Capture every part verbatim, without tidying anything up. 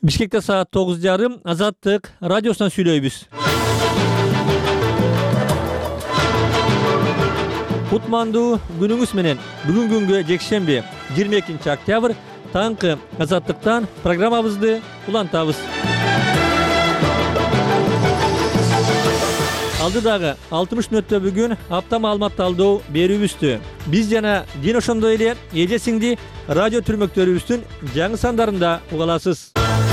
Бишкекте саат тогуз жарым Азаттык радиосунан сүйлөйбүз. Кутмандуу күнүңүз менен. Бүгүн күнгө жекшемби жыйырма экинчи октябрь таңкы Азаттыктан программабызды улантабыз. Алдыдагы алтымыш мүнөттө бүгүн апта маалымат талдоо берүүбүздү. Биз жана ден ошондой эле эже сиңди радио түрмөктөрүбүздүн жаңы сандарында уга аласыз.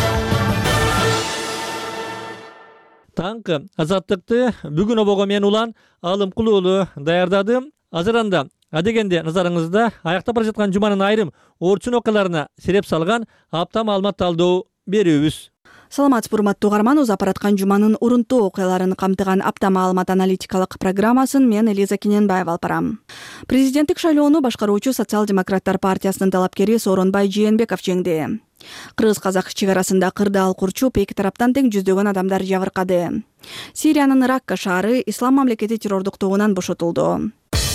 Таңкы Азаттыкты бүгүн обого мен улан Алымкул уулу даярдадым. Азыранда адегенде назарыңызда аяктап бара жаткан жуманын айрым орчун окуяларына сереп салган апта маалымат талдоо берүүбүз. Саламатсызбы урматтуу угарман, уз апараткан жуманын урунтуу окуяларын камтыган апта маалымат аналитикалык программасын мен Элиза Кененбаева алып барам. Президенттик шайлоону башкаруучу Социал-демократтар партиясынын талапкери Сооронбай Жээнбеков жеңди. Кыргыз-казак чек арасында кырдаал курчуп, эки тараптан тең жүздөгөн адамдар жабыркады. Сириянын Ракка шаары Ислам мамлекети террордук тобунан бошотулду.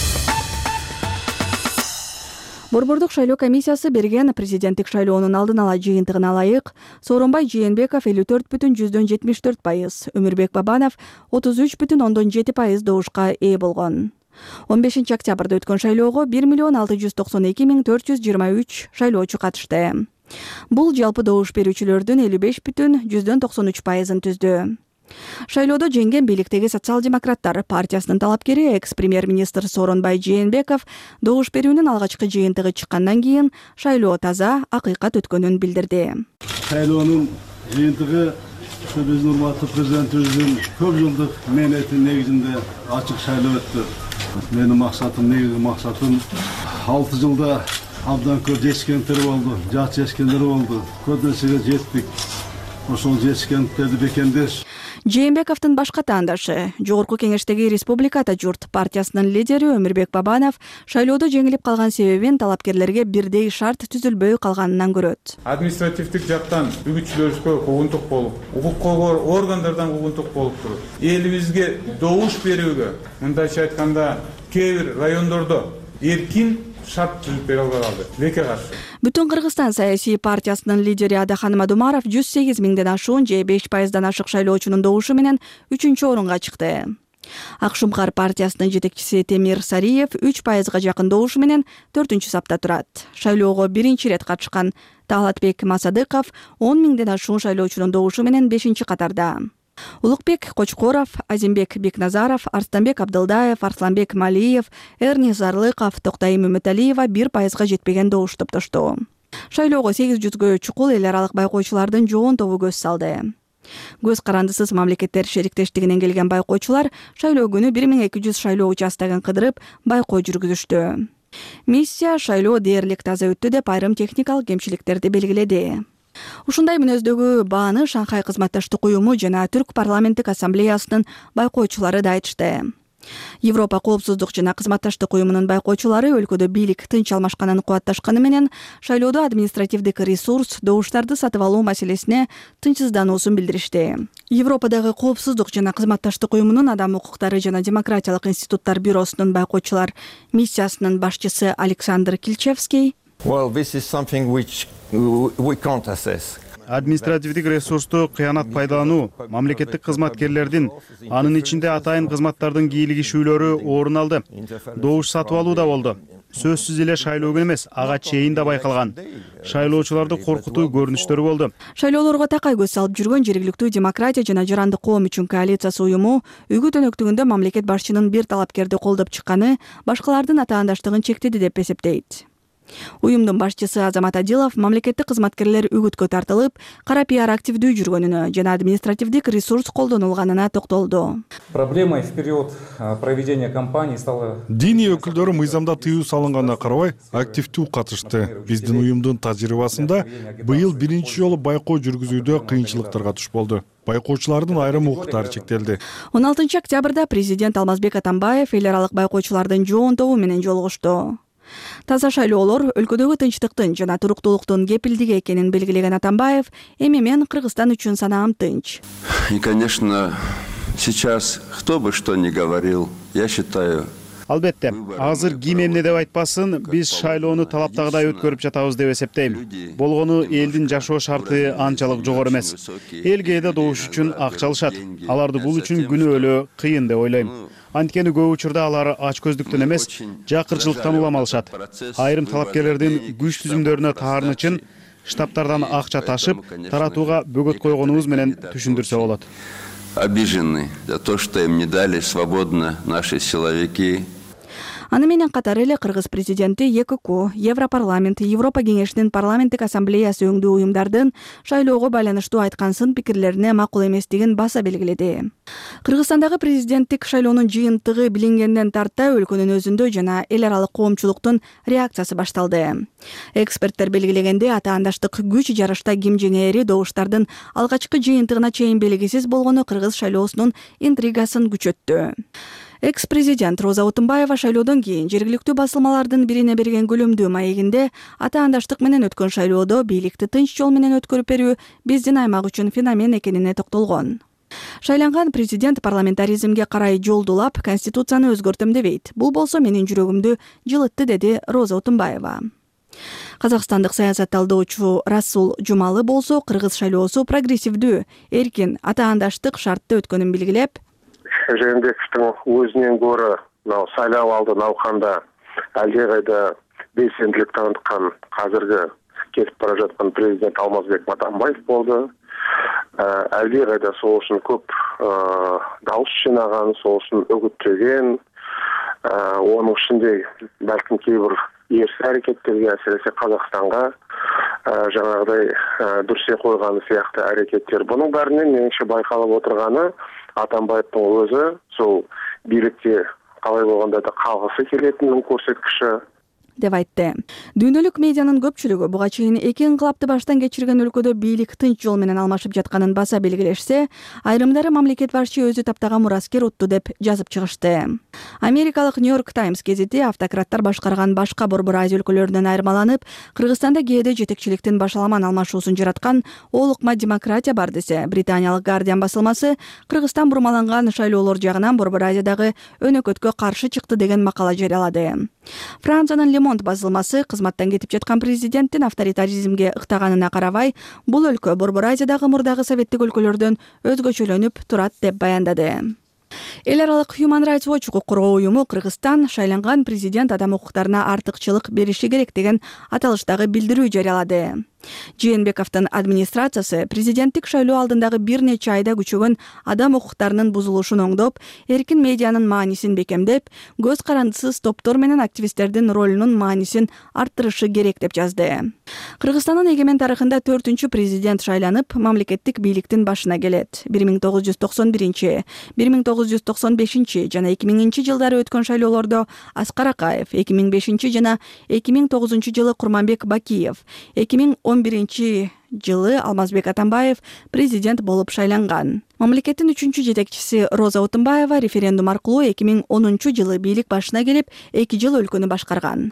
Борбордук шайлоо комиссиясы берген президенттик шайлоонун алдын ала жыйынтыгына ылайык Сооронбай Жээнбеков элүү төрт бүтүн жүздөн жетимиш төрт пайыз, Өмүрбек Бабанов отуз үч бүтүн ондон жети пайыз добушка ээ болгон. он бешинчи октябрда өткөн шайлоого бир миллион алты жүз токсон эки миң төрт жүз жыйырма үч шайлоочу катышты. Бул жалпы добуш берүүчүлөрдүн элүү беш бүтүн жүздөн токсон үч пайызын түздү. Шайлоодо жеңген бийликтеги Социал-демократтар партиясынын талапкери экс-премьер-министр Сооронбай Жээнбеков добуш берүүнүн алгачкы жыйынтыгы чыккандан кийин шайлоо таза, акыйкат өткөнүн билдирди. Шайлоонун жыйынтыгы биздин урматтуу президентибиздин көп жылдык мээнетинин негизинде ачык шайлоо өттү. Менин максатым, негизги максатым алты жылда абдан көп жетишкендер болду, жат жетишкендер болду. Көп нерсеге жеттик. Ошол жетишкендерди бекемдеш. Жээнбековдун башка таандашы, Жогорку кеңештеги Республиката журт партиясынын лидери Өмүрбек Бабанов шайлоодо жеңилип калган себебин талапкерлерге бирдей шарт түзүлбөй калганынан көрөт. Административдик жактан бүгүнчүлөрүбүзгө куугунтук болуп, укук органдардан куугунтук болуп туруп, элибизге добуш берүүгө, мындайча айтканда, кээ бир райондордо эркин шарт түзүп бере албай калды. Леке каршы. Бүтүн Кыргызстан саясий партиясынын лидери Адахан Мадумаров жүз сегиз миңден ашуун же беш пайыздан ашык шайлоочунун добушу менен үчүнчү орунга чыкты. Ак Шумкар партиясынын жетекчиси Темир Сариев үч пайызга жакын добушу менен төртүнчү сапта турат. Шайлоого биринчи ирет катышкан Талатбек Масадыков он миңден ашуун шайлоочунун добушу менен бешинчи катарда. Улукбек Кочкоров, Азимбек Бекназаров, Арстанбек Абдылдаев, Арсланбек Малиев, Эрни Зарлыков, Токтайым Үмүталиева бир пайызга жетпеген добуш топтошту. Шайлоого сегиз жүзгө чукул эл аралык байкоочулардын жоон тобу көз салды. Көз карандысыз мамлекеттер шериктештигинен келген байкоочулар шайлоо күнү бир миң эки жүз шайлоо участогун кыдырып, байкоо жүргүзүштү. Миссия шайлоо дээрлик таза өттү деп айрым техникалык кемчиликтерди белгиледи. Ушундай мүнөздөгү бааны Шанхай кызматташтык уюму жана Түрк парламенттик ассамблеясынын байкоочулары да айтышты. Европа коопсуздук жана кызматташтык уюмунун байкоочулары өлкөдө бийлик тынч алмашканын кубатташканы менен шайлоодо административдик ресурс, добуштарды сатып алуу маселесине тынчсыздануусун билдиришти. Европадагы коопсуздук жана кызматташтык уюмунун адам укуктары жана демократиялык институттар бюросунун байкоочулар миссиясынын башчысы Александр Кильчевский Well, this is something which we can't assess. Административдик ресурсту кыянат пайдалануу, мамлекеттик кызматкерлердин, анын ичинде атайын кызматтардын кийлигишүүлөрү орун алды. Добуш сатып алуу да болду. Сөзсүз эле шайлоо күнү эмес, ага чейин да байкалган. Шайлоочуларды коркутуу көрүнүштөрү болду. Шайлоолорго такай көз салып жүргөн жергиликтүү демократия жана жарандык коом үчүн коалициясы уюму үгүт өнөктүгүндө мамлекет башчынын бир талапкерди колдоп чыкканы башкалардын атаандаштыгын чектеди деп эсептейт. Уюмдун башчысы Азамат Адилов мамлекеттик кызматкерлер үгүткө тартылып, кара пиар активдүү жүргөнүнө жана административдик ресурс колдонулганына токтолду. Проблемой в период проведения кампании стала диний өкүлдөрү мыйзамда тыюу салынгана карабай активдүү катышты. Биздин уюмдун тажрыйбасында быйыл биринчи жолу байкоо жүргүзүүдө кыйынчылыктарга туш болду. Байкоочулардын айрым укуктары чектелди. он алтынчы октябрда президент Алмазбек Атамбаев эл аралык байкоочулардын жоон тобу менен жолугушту. Таза шайлоолор өлкөдөгү тынчтыктын жана туруктуулуктун кепилдиги экенин белгилеген Атамбаев, эми мен Кыргызстан үчүн санаам тынч. И, конечно, сейчас кто бы что ни говорил, я считаю, Албетте, азыр ким эмне деп айтпасын, биз шайлоону талаптагыдай өткөрүп жатабыз деп эсептейм. Болгону элдин жашоо шарты анчалык жогору эмес. Эл кээде добуш үчүн акча алышат. Аларды бул үчүн күнөө эле кыйын деп ойлойм. Анткени көп учурда алар ач көздүктөн эмес, жакырчылыктан улам алышат. Айрым талапкерлердин күч түзүмдөрүнө таарын үчүн штабтардан акча ташып, таратууга бөгөт койгонубуз менен түшүндүрсө болот. Обижены за то, что им не дали свободно наши силовики. Аны менен катары эле Кыргыз президенти ЕКК, Европарламент, Европа кеңешинин парламенттик ассамблеясы өңдүү уюмдардын шайлоого байланыштуу айткан сын пикирлерине макул эместигин баса белгиледи. Кыргызстандагы президенттик шайлоонун жыйынтыгы билингенден тарта өлкөнүн өзүндө жана эл аралык коомчулуктун реакциясы башталды. Эксперттер белгилегенде атаандаштык күч жарышта ким жеңээри добуштардын алгачкы жыйынтыгына чейин белгисиз болгону кыргыз шайлоосунун интригасын күчөттү. Экс-президент Роза Отунбаева шайлоодон кийин жергиликтүү басылмалардын бирине берген күлөмдүү маегинде атаандаштык менен өткөн шайлоодо бийликти тынч жол менен өткөрүп берүү биздин аймак үчүн феномен экенине токтолгон. Шайланган президент парламентаризмге карай жолдулап, конституцияны өзгөртөм дебейт. Бул болсо менин жүрөгүмдү жылытты, деди Роза Отунбаева. Казакстандык саясат талдоочу Расул Жумалы болсо кыргыз шайлоосу прогрессивдүү, эркин, атаандаштык шартты өткөнүн билгилеп, Жээнбековдун өзүнөн көрө сайлап алды науканда алдыгайда белсендилик таныткан азыркы кетип бара жаткан президент Алмазбек Матамбаев болду. Алдыгайда сол үчүн көп дауыс жинаган, сол үчүн үгүттөгөн, онун ичинде балким кээ бир эрс аракеттерге, әсіресе Қазақстанға жаңағыдай дүрсе қойғаны сияқты әрекеттер. Бұның бәрінен меніңше байқалып отырғаны Атамбаевтың өзі сол билікте қалай болғанда да қалғысы келетінін көрсеткіші деп айтты. Дүйнөлүк медианын көпчүлүгү буга чейин эки инкылапты баштан кечирген өлкөдө бийлик тынч жол менен алмашып жатканын баса белгилешсе, айрымдары мамлекет башчы өзү таптаган мураскер утту деп жазып чыгышты. Америкалык Нью-Йорк Таймс гезити автократтар башкарган башка Борбор Азия өлкөлөрүнөн айырмаланып, Кыргызстанда кээде жетекчиликтин башаламан алмашуусун жараткан олукма демократия бар десе, британиялык Guardian басылмасы Кыргызстан бурмаланган шайлоолор жагынан Борбор Азиядагы өнөкөткө каршы чыкты деген макала жарыялады. Франциянын Монт басылмасы кызматтан кетип жаткан президенттин авторитаризмге ыктаганына карабай, бул өлкө Борбор Азиядагы мурдагы советтик өлкөлөрдөн өзгөчөлөнүп турат деп баяндады. Эл аралык Human Rights Watch укук коргоо уюму Кыргызстан шайланган президент адам укуктарына артыкчылык бериши керек деген аталыштагы билдирүү жарыялады. Жээнбековдун администрациясы президенттик шайлоо алдындагы бир нече айда күчөгөн адам укуктарынын бузулушун оңдоп, эркин медианын маанисин бекемдеп, көз карандысыз топтор менен активисттердин ролунун маанисин арттырышы керек деп жазды. Кыргызстандын эгемен тарыхында төртүнчү президент шайланып, мамлекеттик бийликтин башына келет. бир миң тогуз жүз токсон биринчи, бир миң тогуз жүз токсон бешинчи жана эки миңинчи жылдары өткөн шайлоолордо Аскар Акаев, эки миң бешинчи жана эки миң тогузунчу жылы Курманбек Бакиев, эки миң он биринчи жылы Алмазбек Атамбаев президент болуп шайланган. Мамлекеттин үчүнчү жетекчиси Роза Отунбаева референдум аркылуу эки миң онунчу жылы бийлик башына келип, эки жыл өлкөнү башкарган.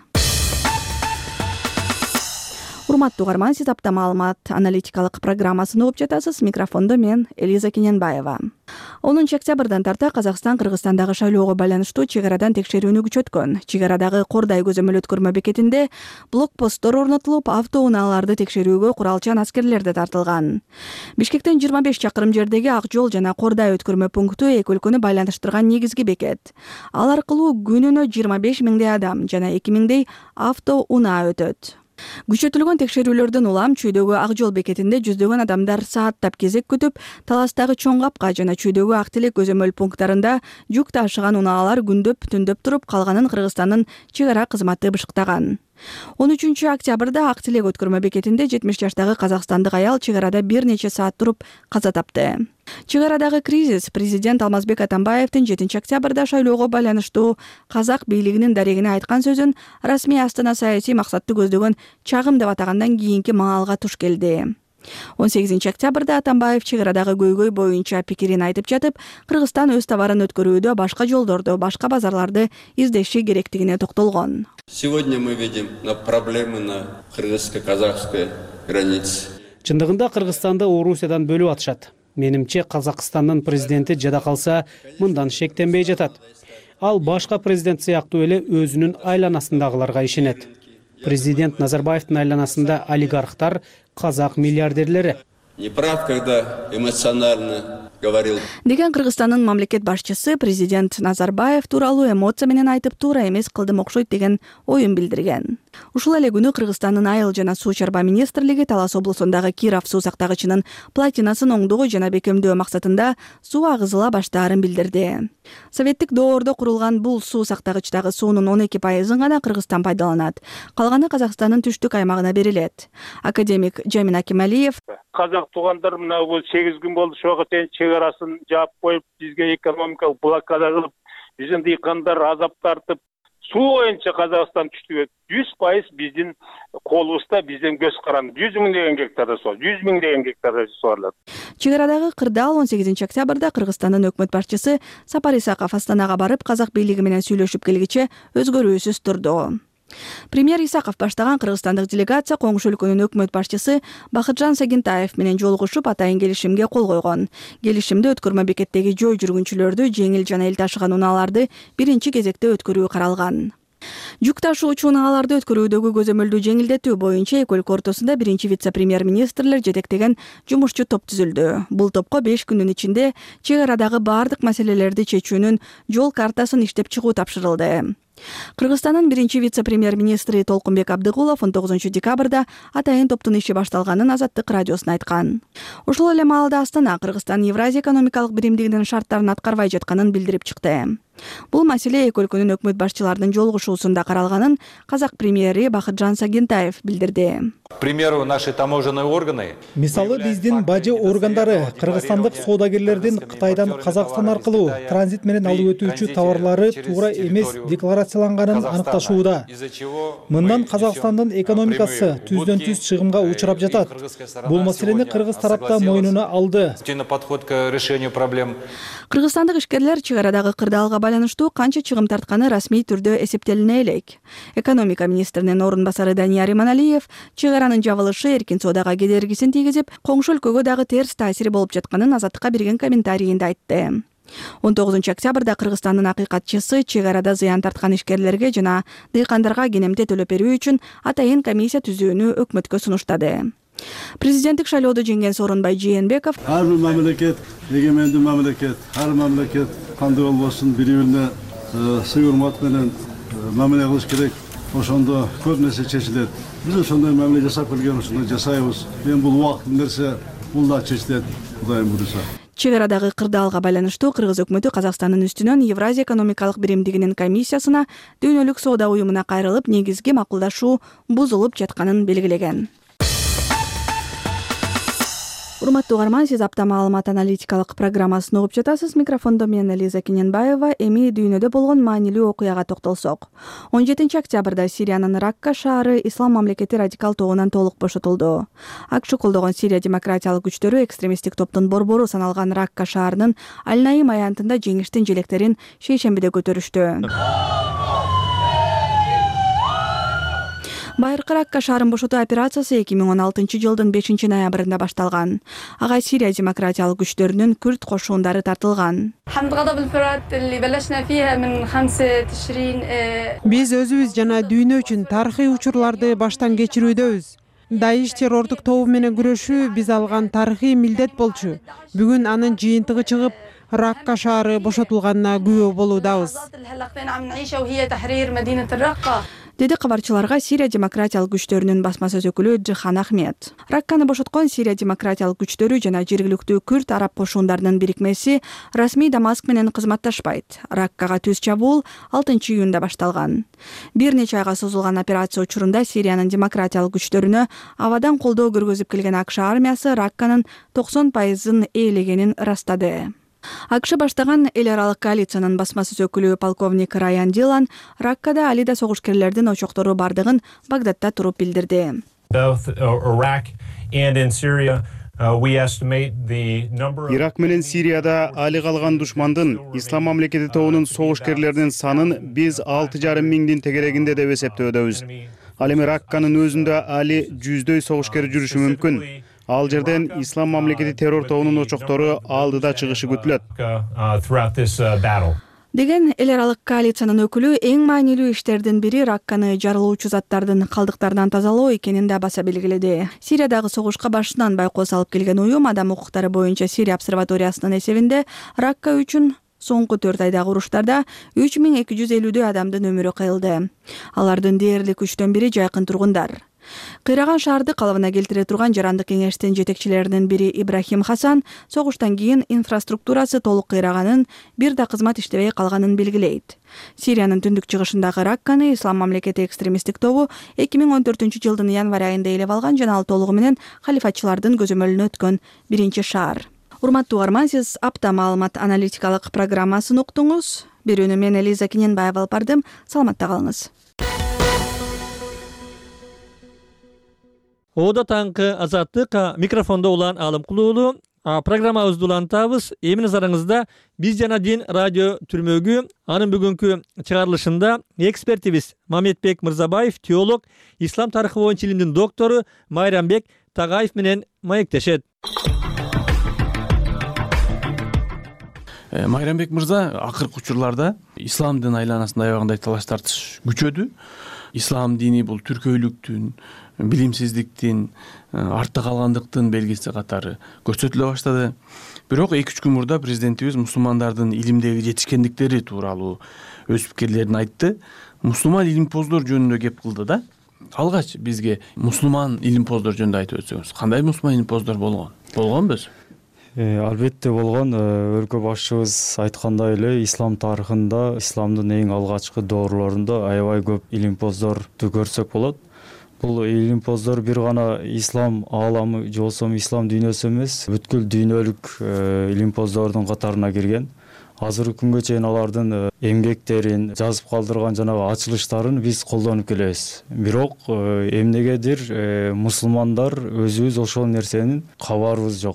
Урматтуу угарман, сиз апта маалымат аналитикалык программасын угуп жатасыз. Микрофондо мен Элиза Кененбаева. онунчу октябрдан тарта Казакстан Кыргызстандагы шайлоого байланыштуу чек арадан текшерүүнү күчөткөн. Чек арадагы Кордай көзөмөл өткөрмө бекетинде блокпосттор орнотулуп, автоунааларды текшерүүгө куралчан аскерлер да тартылган. Бишкектен жыйырма беш чакырым жердеги Ак жол жана Кордай өткөрмө пункту эки өлкөнү байланыштырган негизги бекет. Ал аркылуу күнүнө жыйырма беш миңдей адам жана эки миңдей автоунаа өтөт. Күчөтүлгөн текшерүүлөрдөн улам чүйдөгү Ак жол бекетинде жүздөгөн адамдар сааттап кезек күтүп, Таластагы Чоң Капка жана чүйдөгү Ак Телек көзөмөл пункттарында жүк ташыган унаалар күндөп түндөп туруп калганын Кыргызстандын чек ара кызматы бышыктаган. он үчүнчү октябрда Ак Телек өткөрмө бекетинде жетимиш жаштагы казакстандык аял чек арада бир нече саат туруп каза тапты. Чек арадагы кризис президент Алмазбек Атамбаевдин жетинчи октябрда шайлоого байланыштуу казак бийлигинин дарегине айткан сөзүн расмий Астана саясий максатты көздөгөн чагым деп атагандан кийинки маалга туш келди. он сегизинчи октябрда Атамбаев чек арадагы көйгөй боюнча пикирин айтып жатып, Кыргызстан өз товарын өткөрүүдө башка жолдорду, башка базарларды издеши керектигине токтолгон. Сегодня мы видим на проблемы на кыргызско-казахской границе. Чындыгында Кыргызстанды Орусиядан бөлүп атышат. Менимче Казакстандын президенти жада калса, мындан шектенбей жатат. Ал башка президент сыяктуу эле өзүнүн айланасындагыларга ишенет. Президент Назарбаевдин айланасында олигархтар, казак миллиардерлери. Не прав, когда эмоционально говорил. Деген Кыргызстандын мамлекет башчысы президент Назарбаев тууралуу эмоция менен айтып туура эмес кылдым окшойт деген оюн билдирген. Ушул эле күнү Кыргызстандын айыл жана суу чарба министрлиги Талас облусундагы Киров суу сактагычынын платинасын оңдоо жана бекемдөө максатында суу агызыла баштаарын билдирди. Советтик доордо курулган бул суу сактагычтагы суунун он эки пайызын гана Кыргызстан пайдаланат. Калганы Казакстандын түштүк аймагына берилет. Академик Жамин Акималиев: Казак туугандар мына бул сегиз күн болду ошого чейин чек арасын жаап коюп, бизге экономикалык блокада кылып, биздин дыйкандар азап тартып, суу боюнча Казакстан түштүгө жүз пайыз биздин колубузда, биздин көз каранды. жүз миңдеген гектарда суу, жүз миңдеген гектарда суарылат. Чек арадагы кырдаал он сегизинчи октябрда Кыргызстандын өкмөт башчысы Сапар Исаков Астанага барып, казак бийлиги менен сүйлөшүп келгиче өзгөрүүсүз турду. Премьер Исаков баштаган кыргызстандык делегация коңшу өлкөнүн өкмөт башчысы Бакытжан Сагинтаев менен жолугушуп, атайын келишимге кол койгон. Келишимде өткөрмө бекеттеги жөө жүргүнчүлөрдү, жеңил жана эл ташыган унааларды биринчи кезекте өткөрүү каралган. Жүк ташуучу унааларды өткөрүүдөгү көзөмөлдүү жеңилдетүү боюнча эки өлкө ортосунда биринчи вице-премьер-министрлер жетектеген жумушчу топ түзүлдү. Бул топко беш күндүн ичинде чек арадагы баардык маселелерди чечүүнүн жол картасын иштеп чыгуу тапшырылды. Кыргызстандын биринчи вице-премьер-министри Толкунбек Абдыгулов он тогузунчу декабрда атайын топтун иши башталганын Азаттык радиосуна айткан. Ошол эле маалда Астана Кыргызстан Евразия экономикалык биримдигинин шарттарын аткарбай жатканын билдирип чыкты. Бул маселе эки өлкөнүн өкмөт башчыларынын жолугушуусунда каралганын казак премьери Бакытжан Сагинтаев билдирди. К примеру, наши таможенные органы. Мисалы биздин бажы органдары кыргызстандык соодагерлердин Кытайдан Казакстан аркылуу транзит менен алып өтүүчү товарлары туура эмес декларацияланганын аныкташууда. Мындан Казакстандын экономикасы түздөн түз чыгымга учурап жатат. Бул маселени кыргыз тарапта мойнуна алды. Подход к решению проблем. Кыргызстандык ишкерлер чек арадагы кырдаалга байланыштуу канча чыгым тартканы расмий түрдө эсептелине элек. Экономика министринин орун басары Данияр Иманалиев чек аранын жабылышы эркин соодага кедергисин тийгизип, коңшу өлкөгө дагы терс таасири болуп жатканын Азаттыкка берген комментарийинде айтты. он тогузунчу октябрда Кыргызстандын акыйкатчысы чек арада зыян тарткан ишкерлерге жана дыйкандарга кенемте төлөп берүү үчүн атайын комиссия түзүүнү өкмөткө сунуштады. Президенттик шайлоодо жеңген Сооронбай Жээнбеков: Ар бир мамлекет, эгемендүү мамлекет, ар мамлекет кандай болбосун бири-бирине сый урмат менен мамиле кылыш керек. Ошондо көп нерсе чечилет. Биз ошондой мамиле жасап келген, ошондой жасайбыз. Мен бул убакыт нерсе бул да чечилет, Кудайым буйруса. Чек арадагы кырдаалга байланыштуу Кыргыз өкмөтү Казакстандын үстүнөн Евразия экономикалык биримдигинин комиссиясына дүйнөлүк соода уюмуна кайрылып, негизги макулдашуу бузулуп жатканын белгилеген. Урматтуу угарман, сиз апта маалымат аналитикалык программасын угуп жатасыз. Микрофондо мен Элиза Кененбаева. Эми дүйнөдө болгон маанилүү окуяга токтолсок. он жетинчи октябрда Сириянын Ракка шаары Ислам мамлекети радикал тобунан толук бошотулду. АКШ колдогон Сирия демократиялык күчтөрү экстремисттик топтун борбору саналган Ракка шаарынын Аль-Наим аянтында жеңиштин желектерин шейшембиде көтөрүштү. Байыркы Ракка шаарын бошотуу операциясы эки миң он алтынчы жылдын бешинчи ноябрында башталган. Ага Сирия демократиялык күчтөрүнүн күрд кошуундары тартылган. Биз өзүбүз жана дүйнө үчүн тарыхый учурларды баштан кечирүүдөбүз. Даиш террордук тобу менен күрөшүү биз алган тарыхый милдет болчу. Бүгүн анын жыйынтыгы чыгып, Ракка шаары бошотулганына күбө болуудабыз. Деди кабарчыларга Сирия демократиялык күчтөрүнүн басма сөз өкүлү Джихан Ахмед. Ракканы бошоткон Сирия демократиялык күчтөрү жана жергиликтүү күрд араб кошуундарынын бирикмеси расмий Дамаск менен кызматташпайт. Раккага түз чабуул алтынчы июнда башталган. Бир нече айга созулган операция учурунда Сириянын демократиялык күчтөрүнө абадан колдоо көргөзүп келген АКШ армиясы Ракканын токсон пайызын ээлегенин ырастады. АКШ баштаган эл аралык коалициянын басма сөз өкүлү полковник Райан Дилан Раккада алида согушкерлердин очоктору бардыгын Багдадда туруп билдирди. Ирак менен Сирияда али калган душмандын Ислам мамлекети тобунун согушкерлеринин санын биз алты жарым миңдин тегерегинде деп эсептөөдөбүз. Ал эми Ракканын өзүндө али жүздөй согушкер жүрүшү мүмкүн. Ал жерден Ислам мамлекети террор тобунун очоктору алдыда чыгышы күтүлөт. деген эл аралык коалициянын өкүлү эң маанилүү иштердин бири ракканы жарылуучу заттардын калдыктарынан тазалоо экенин да баса белгиледи. Сириядагы согушка башынан байкоо салып келген уюм адам укуктары боюнча Сирия обсерваториясынын эсебинде ракка үчүн соңку төрт айдагы уруштарда үч миң эки жүз элүүдөй адамдын өмүрү кыйылды. Алардын дээрлик үчтөн бири жайкын тургундар. Кыйраган шаарды калыбына келтире турган жарандык кеңештин жетекчилеринин бири Ибрахим Хасан согуштан кийин инфраструктурасы толук кыйраганын, бир да кызмат иштебей калганын белгилейт. Сириянын түндүк чыгышындагы ракканы Ислам мамлекети экстремисттик тобу эки миң он төртүнчү жылдын январь айында ээлеп алган жана ал толугу менен халифатчылардын көзөмөлүнө өткөн биринчи шаар. Урматтуу угарман, сиз апта маалымат аналитикалык программасын уктуңуз. Берүүнү мен Элиза Киненбаева алып бардым. Саламатта калыңыз. Ода таңкы азаттык микрофондо улан Алым Кулуулу. Программабызды улантабыз. Эми назарыңызда биз жана дин радио түрмөгү анын бүгүнкү чыгарылышында экспертибиз Мамедбек Мырзабаев, теолог, ислам тарыхы боюнча илимдин доктору Майрамбек Тагаев менен маектешет. Майрамбек мырза, акыркы учурларда исламдын айланасында аябагандай талаш тартыш күчөдү. Ислам дини бул түркөйлүктүн, билимсиздиктин, артта калгандыктын белгиси катары көрсөтүлө баштады. Бирок эки үч күн мурда президентибиз мусулмандардын илимдеги жетишкендиктери тууралуу өз пикирлерин айтты. Мусулман илимпоздор жөнүндө кеп кылды да. Алгач бизге мусулман илимпоздор жөнүндө айтып өтсөңүз, кандай мусулман илимпоздор болгон? Болгонбу өзү? Албетте болгон. Өлкө башчыбыз айткандай эле ислам тарыхында, исламдын эң алгачкы доорлорунда аябай көп илимпоздорду көрсөк болот. Бул илимпоздор бир гана ислам ааламы же болбосо ислам дүйнөсү эмес, бүткүл дүйнөлүк илимпоздордун катарына кирген. Азыркы күнгө чейин алардын эмгектерин, жазып калдырган жанагы ачылыштарын биз колдонуп келебиз. Бирок эмнегедир мусулмандар өзүбүз ошол нерсенин кабарыбыз жок.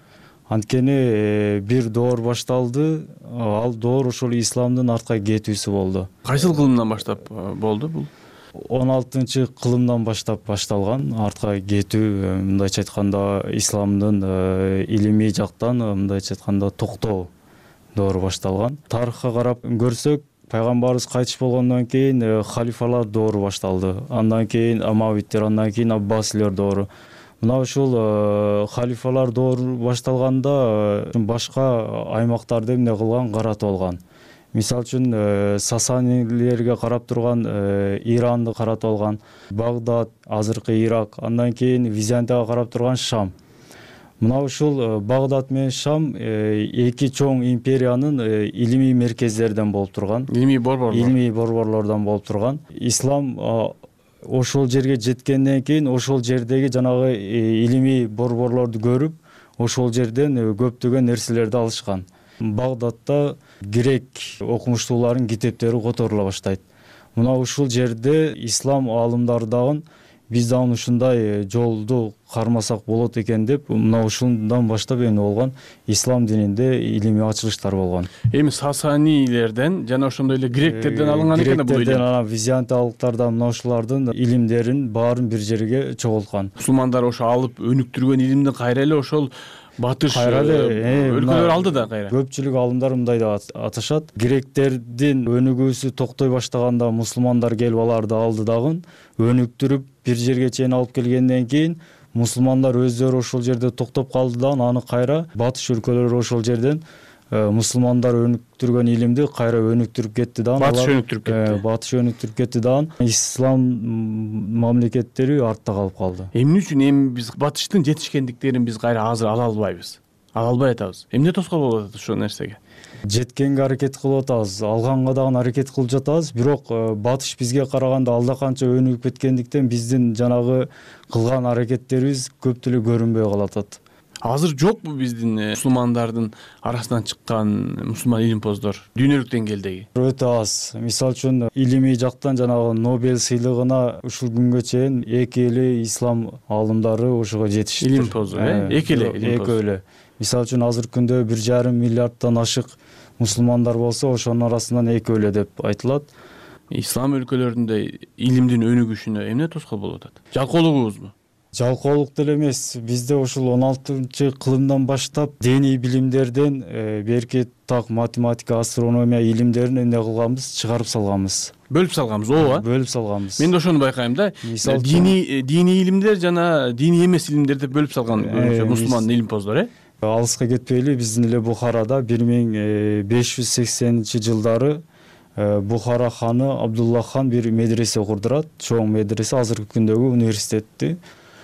Анткени бир доор башталды, ал доор ошол исламдын артка кетүүсү болду. Кайсыл кылымдан баштап болду бул? он алтынчы кылымдан баштап башталган артка кетүү, мындайча айтканда исламдын илимий жактан мындайча айтканда токтоо доору башталган. Тарыхка карап көрсөк, пайгамбарыбыз кайтыш болгондон кийин халифалар доору башталды. Андан кийин Амавиттер, андан кийин Аббасилер доору. Мына ушул халифалар доору башталганда башка аймактарды эмне кылган, каратып алган. Мисалы үчүн Сасанилерге карап турган Иранды каратып алган, Багдад, азыркы Ирак, андан кийин Византияга карап турган Шам. Мына ушул Багдад менен Шам эки чоң империянын илимий меркездерден болуп турган. Илимий борборлор. Илимий борборлордон болуп турган. Ислам ошол жерге жеткенден кийин ошол жердеги жанагы илимий борборлорду көрүп, ошол жерден көптөгөн нерселерди алышкан. Багдадта грек окумуштуулардын китептери которула баштайт. Мына ушул жерде ислам аалымдары дагы биз дагы ушундай жолду кармасак болот экен деп, мына ушундан баштап эми болгон ислам дининде илимий ачылыштар болгон. Эми Сасанилерден жана ошондой эле гректерден алынган экен бул илим. Гректерден, анан византиялыктардан мына ушулардын илимдерин баарын бир жерге чогулткан. Мусулмандар ошо алып өнүктүргөн илимди кайра эле ошол батыш өлкөлөр алды да кайра. Көпчүлүк аалымдар мындай деп аташат. Гректердин өнүгүүсү токтой баштаганда мусулмандар келип аларды алды дагы, өнүктүрүп бир жерге чейин алып келгенден кийин мусулмандар өздөрү ошол жерде токтоп калды да, аны кайра батыш өлкөлөрү ошол жерден мусулмандар өнүктүргөн илимди кайра өнүктүрүп кетти да. Батыш өнүктүрүп кетти. Батыш өнүктүрүп кетти да. Ислам мамлекеттери артта калып калды. Эмне үчүн эми биз батыштын жетишкендиктерин биз кайра азыр ала албайбыз? Ала албай атабыз. Эмне тоскоол болуп атат ушул нерсеге? Жеткенге аракет кылып атабыз, алганга дагы аракет кылып жатабыз, бирок батыш бизге караганда алда канча өнүгүп кеткендиктен биздин жанагы кылган аракеттерибиз көп деле көрүнбөй калып атат. Азыр жокпу биздин мусулмандардын арасынан чыккан мусулман илимпоздор дүйнөлүк деңгээлдеги? Өтө аз. Мисалы үчүн илимий жактан жанагы Нобель сыйлыгына ушул күнгө чейин эки эле ислам аалымдары ошого жетишти. Илимпоздор, э? Эки эле эки эле. Мисалы үчүн азыркы күндө бир жарым миллиарддан ашык мусулмандар болсо, ошонун арасынан эки эле деп айтылат. Ислам өлкөлөрүндө илимдин өнүгүшүнө эмне тоскоол болуп атат? Жалкоолугубузбу? жалкоолук деле эмес, бизде ушул он алтынчы кылымдан баштап диний билимдерден берки так математика, астрономия илимдерин эмне кылганбыз, чыгарып салганбыз. Бөлүп салганбыз, ооба. Бөлүп салганбыз. Мен да ошону байкайм да. Диний диний илимдер жана диний эмес илимдер деп бөлүп салган мусулман илимпоздор, э? Алыска кетпейли, биздин эле Бухарада бир миң беш жүз сексенинчи жылдары Бухара ханы Абдулла хан бир медресе курдурат, чоң медресе, азыркы күндөгү университетти.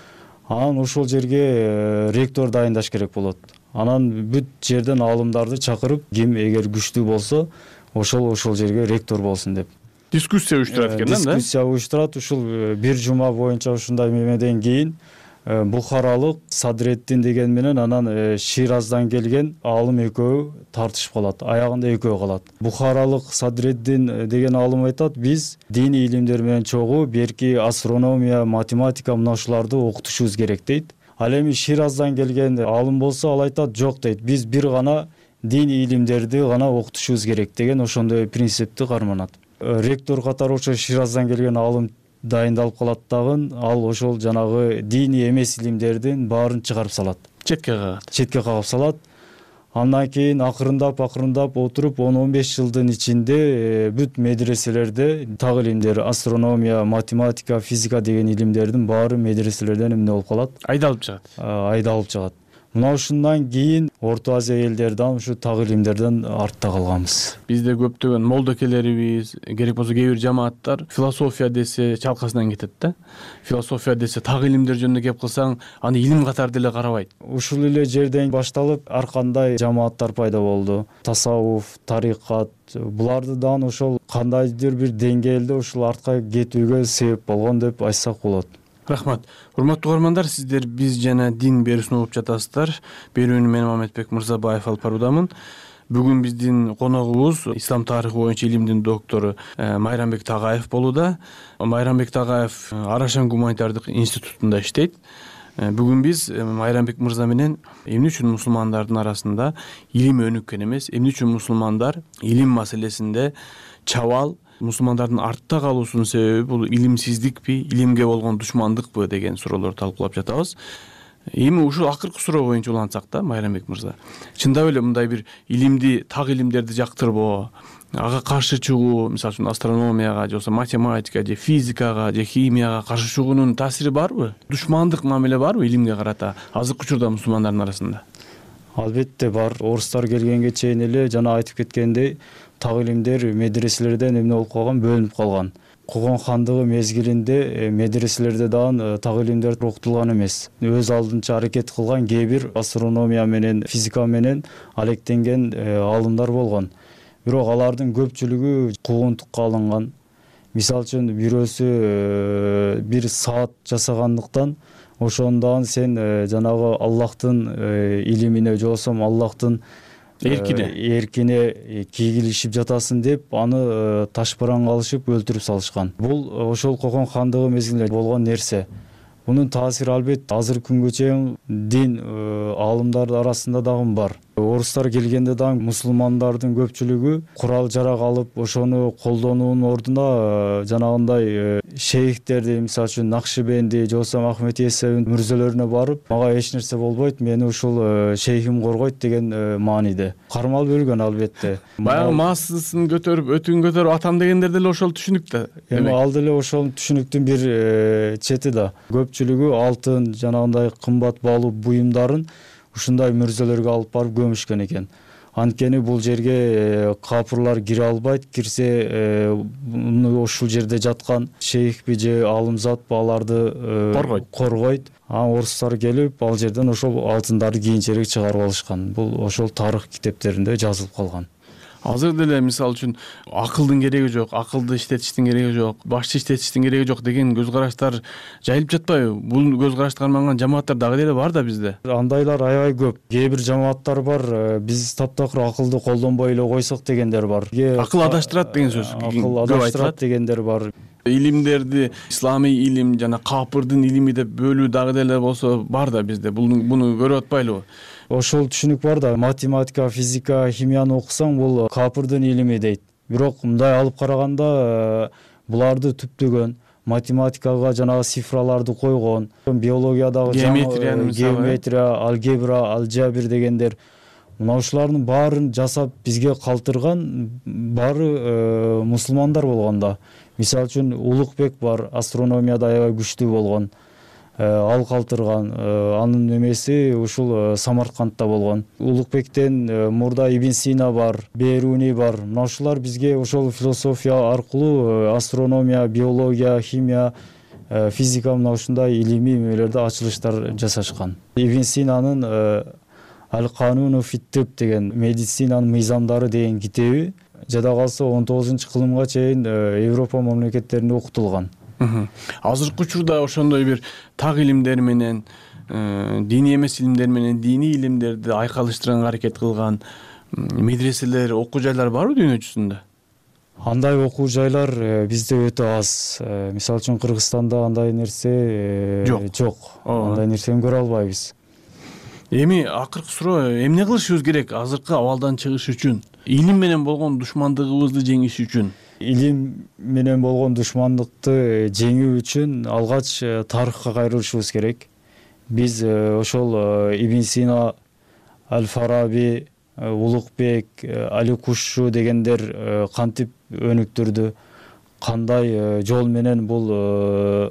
Анан ошол жерге ректор дайындаш керек болот. Анан бүт жерден аалымдарды чакырып, ким эгер күчтүү болсо, ошол ошол жерге ректор болсун деп. Дискуссия уюштурат экен да? Дискуссия уюштурат. Ушул бир жума боюнча ушундай мемеден кийин Бухаралык Садреддин деген менен анан Шираздан келген аалым экөө тартышып калат. Аягында экөө калат. Бухаралык Садреддин деген аалым айтат, биз диний илимдер менен чогуу берки астрономия, математика мына ушуларды окутушубуз керек дейт. Ал эми Шираздан келген аалым болсо, ал айтат, жок дейт, биз бир гана диний илимдерди гана окутушубуз керек деген ошондой принципти карманат. Ректор катары ошо Шираздан келген аалым дайындалып калат дагы, ал ошол жанагы диний эмес илимдердин баарын чыгарып салат. Четке кагат. Четке кагып салат. Андан кийин акырындап акырындап отуруп он он беш жылдын ичинде бүт медреселерде так илимдер, астрономия, математика, физика деген илимдердин баары медреселерден эмне болуп калат? Айдалып чыгат. Айдалып чыгат. Мына ушундан кийин Орто Азия элдерден ушу так илимдерден артта калганбыз. Бизде көптөгөн молдокелерибиз, керек болсо кээ бир жамааттар философия десе чалкасынан кетет да. Философия десе так илимдер жөнүндө кеп кылсаң, аны илим катары деле карабайт. Ушул эле жерден башталып, ар кандай жамааттар пайда болду. Тасаввуф, тарикат, буларды дагы ошол кандайдыр бир деңгээлде ушул артка кетүүгө себеп болгон деп айтсак болот. Рахмат. Урматтуу көрөрмандар, сиздер биз жана дин берүүсүн угуп жатасыздар. Берүүнү мен Мамедбек Мырзабаев алып баруудамын. Бүгүн биздин коногубуз ислам тарыхы боюнча илимдин доктору Майрамбек Тагаев болууда. Майрамбек Тагаев Арашан гуманитардык институтунда иштейт. Бүгүн биз Майрамбек мырза менен эмне үчүн мусулмандардын арасында илим өнүккөн эмес, эмне үчүн мусулмандар илим маселесинде чабал, мусулмандардын артта калуусунун себеби бул илимсиздикпи, илимге болгон душмандыкпы деген суроолорду талкуулап жатабыз. Эми ушул акыркы суроо боюнча улантсак да, Майрамбек мырза, чындап эле мындай бир илимди, так илимдерди жактырбоо, ага каршы чыгуу, мисалы үчүн астрономияга, же болбосо математикага, же физикага, же химияга каршы чыгуунун таасири барбы? Душмандык мамиле барбы илимге карата азыркы учурда мусулмандардын арасында? Албетте бар. Орустар келгенге чейин эле жана айтып кеткендей, так илимдер медреселерден эмне болуп калган, бөлүнүп калган. Когон хандыгы мезгилинде медреселерде дагы так илимдер окутулган эмес. Өз алдынча аракет кылган кээ бир астрономия менен, физика менен алектенген аалымдар болгон. Бирок алардын көпчүлүгү куугунтукка алынган. Мисалы үчүн бирөөсү бир саат жасагандыктан ошондон сен жанагы Аллахтын илимине, же болбосо Аллахтын эркине эркине кийгилишип жатасың деп аны ташбаранга алышып өлтүрүп салышкан. Бул ошол Когон хандыгы мезгилинде болгон нерсе. Мунун таасири албетте азыркы күнгө чейин дин аалымдар арасында дагы бар. Орустар келгенде дагы мусулмандардын көпчүлүгү курал жарак алып, ошону колдонуунун ордуна жанагындай шейхтерди, мисалы үчүн Накшибенди, же болбосо Ахмет Есевин мүрзөлөрүнө барып, мага эч нерсе болбойт, мени ушул шейхим коргойт деген мааниде кармалып өлгөн албетте. Баягы маасысын көтөрүп, өтүн көтөрүп атам дегендер деле ошол түшүнүк да. Эми ал деле ошол түшүнүктүн бир чети да. Көпчүлүгү алтын, жанагындай кымбат баалуу буюмдарын ушундай мүрзөлөргө алып барып көмүшкөн экен. Анткени бул жерге капырлар кире албайт, кирсе ушул жерде жаткан шейхпи же аалымзатпы аларды коргойт. Коргойт. Анан орустар келип, ал жерден ошол алтындарды кийинчерээк чыгарып алышкан. Бул ошол тарых китептеринде жазылып калган. Азыр деле мисалы үчүн акылдын кереги жок, акылды иштетиштин кереги жок, башчы иштетиштин кереги жок деген көз караштар жайылып жатпайбы? Бул көз карашты карманган жамааттар дагы деле бар да бизде. Андайлар аябай көп. Кээ бир жамааттар бар, биз таптакыр акылды колдонбой эле койсок дегендер бар. Акыл адаштырат деген сөз. Акыл адаштырат дегендер бар. Илимдерди исламий илим жана капырдын илими деп бөлүү дагы деле болсо бар да бизде. Буну көрүп атпайлыбы? Ошол түшүнүк бар да, математика, физика, химияны окусаң, бул капырдын илими дейт. Бирок мындай алып караганда буларды түптөгөн математикага жанагы цифраларды койгон, биологиядагы Геометрияны, геометрия, алгебра, алжабир дегендер, мына ушулардын баарын жасап бизге калтырган баары мусулмандар болгон да. Мисалы үчүн Улукбек бар, астрономияда аябай күчтүү болгон, ал калтырган. Анын немеси ушул Самаркандта болгон. Улукбектен мурда Ибн Сина бар, Беруни бар. Мына ушулар бизге ошол философия аркылуу астрономия, биология, химия, физика мына ушундай илимий эмелерде ачылыштар жасашкан. Ибн Синанын Ал-Кануну фит-тиб деген медицинанын мыйзамдары деген китеби жада калса он тогузунчу кылымга чейин Европа мамлекеттеринде окутулган. Азыркы учурда ошондой бир так илимдер менен диний эмес илимдер менен диний илимдерди айкалыштырганга аракет кылган медреселер, окуу жайлар барбы дүйнө жүзүндө? Андай окуу жайлар бизде өтө аз. Мисалы үчүн Кыргызстанда андай нерсе жок. Андай нерсени көрө албайбыз. Эми акыркы суроо, эмне кылышыбыз керек азыркы абалдан чыгыш үчүн? Илим менен болгон душмандыгыбызды жеңиш үчүн? Илим менен болгон душмандыкты жеңүү үчүн алгач тарыхка кайрылышыбыз керек. Биз ошол Ибн Сина, Аль-Фараби, Улукбек, Али Кушшу дегендер кантип өнүктүрдү, кандай жол менен бул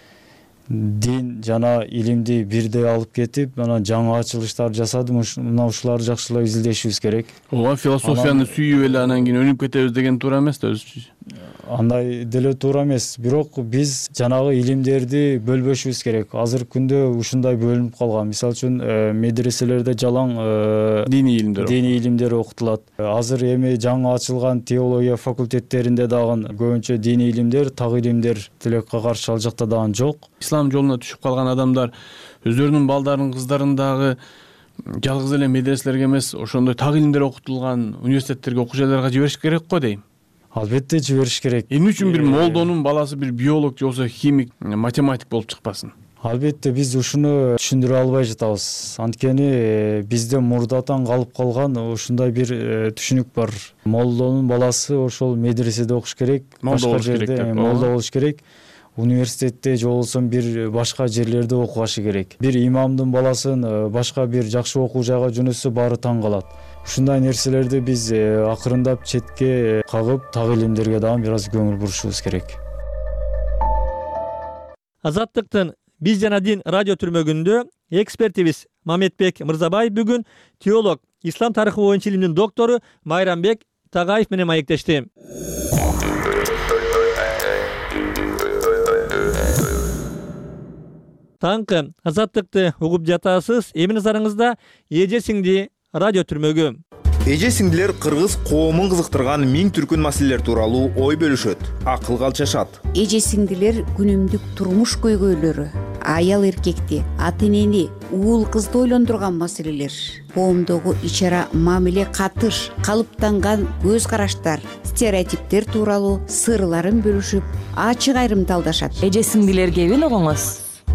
дин жана илимди бирдей алып кетип, анан жаңы ачылыштар жасады. Мына ушуларды жакшылап изилдешибиз керек. Ооба, философияны сүйүп эле анан кийин өнүп кетебиз деген туура эмес да өзүчү. Андай деле туура эмес. Бирок биз жанагы илимдерди бөлбөшүбүз керек. Азыркы күндө ушундай бөлүнүп калган. Мисалы үчүн медреселерде жалаң диний илимдер диний илимдер окутулат. Азыр эми жаңы ачылган теология факультеттеринде дагы көбүнчө диний илимдер, так илимдер тилекке каршы ал жакта дагы жок. Ислам жолуна түшүп калган адамдар өздөрүнүн балдарын, кыздарын дагы жалгыз эле медреселерге эмес, ошондой так илимдер окутулган университеттерге, окуу жайларга жибериш керек го дейм. Албетте жибериш керек. Эмне үчүн бир молдонун баласы бир биолог же болбосо химик, математик болуп чыкпасын? Албетте биз ушуну түшүндүрө албай жатабыз. Анткени бизде мурдатан калып калган ушундай бир түшүнүк бар. Молдонун баласы ошол медреседе окуш керек, башка жерде молдо болуш керек. Университетте же болбосо бир башка жерлерде окугашы керек. Бир имамдын баласын башка бир жакшы окуу жайга жөнөтсө баары таң калат. Ушундай нерселерди биз акырындап четке кагып, так илимдерге дагы бир аз көңүл бурушубуз керек. Азаттыктын Биз жана дин радио түрмөгүндө экспертибиз Мамедбек Мырзабаев бүгүн теолог, ислам тарыхы боюнча илимдин доктору Майрамбек Тагаев менен маектешти. Таңкы азаттыкты угуп жатасыз. Эми назарыңызда эже сиңди радио түрмөгү. Эже сиңдилер кыргыз коомун кызыктырган миң түркүн маселелер тууралуу ой бөлүшөт, акыл калчашат. Эже сиңдилер күнүмдүк турмуш көйгөйлөрү, аял эркекти, ата энени, уул кызды ойлондурган маселелер, коомдогу ичара мамиле катыш, калыптанган көз караштар, стереотиптер тууралуу сырларын бөлүшүп, ачык айрымдалдашат. Эже сиңдилер кебин угуңуз.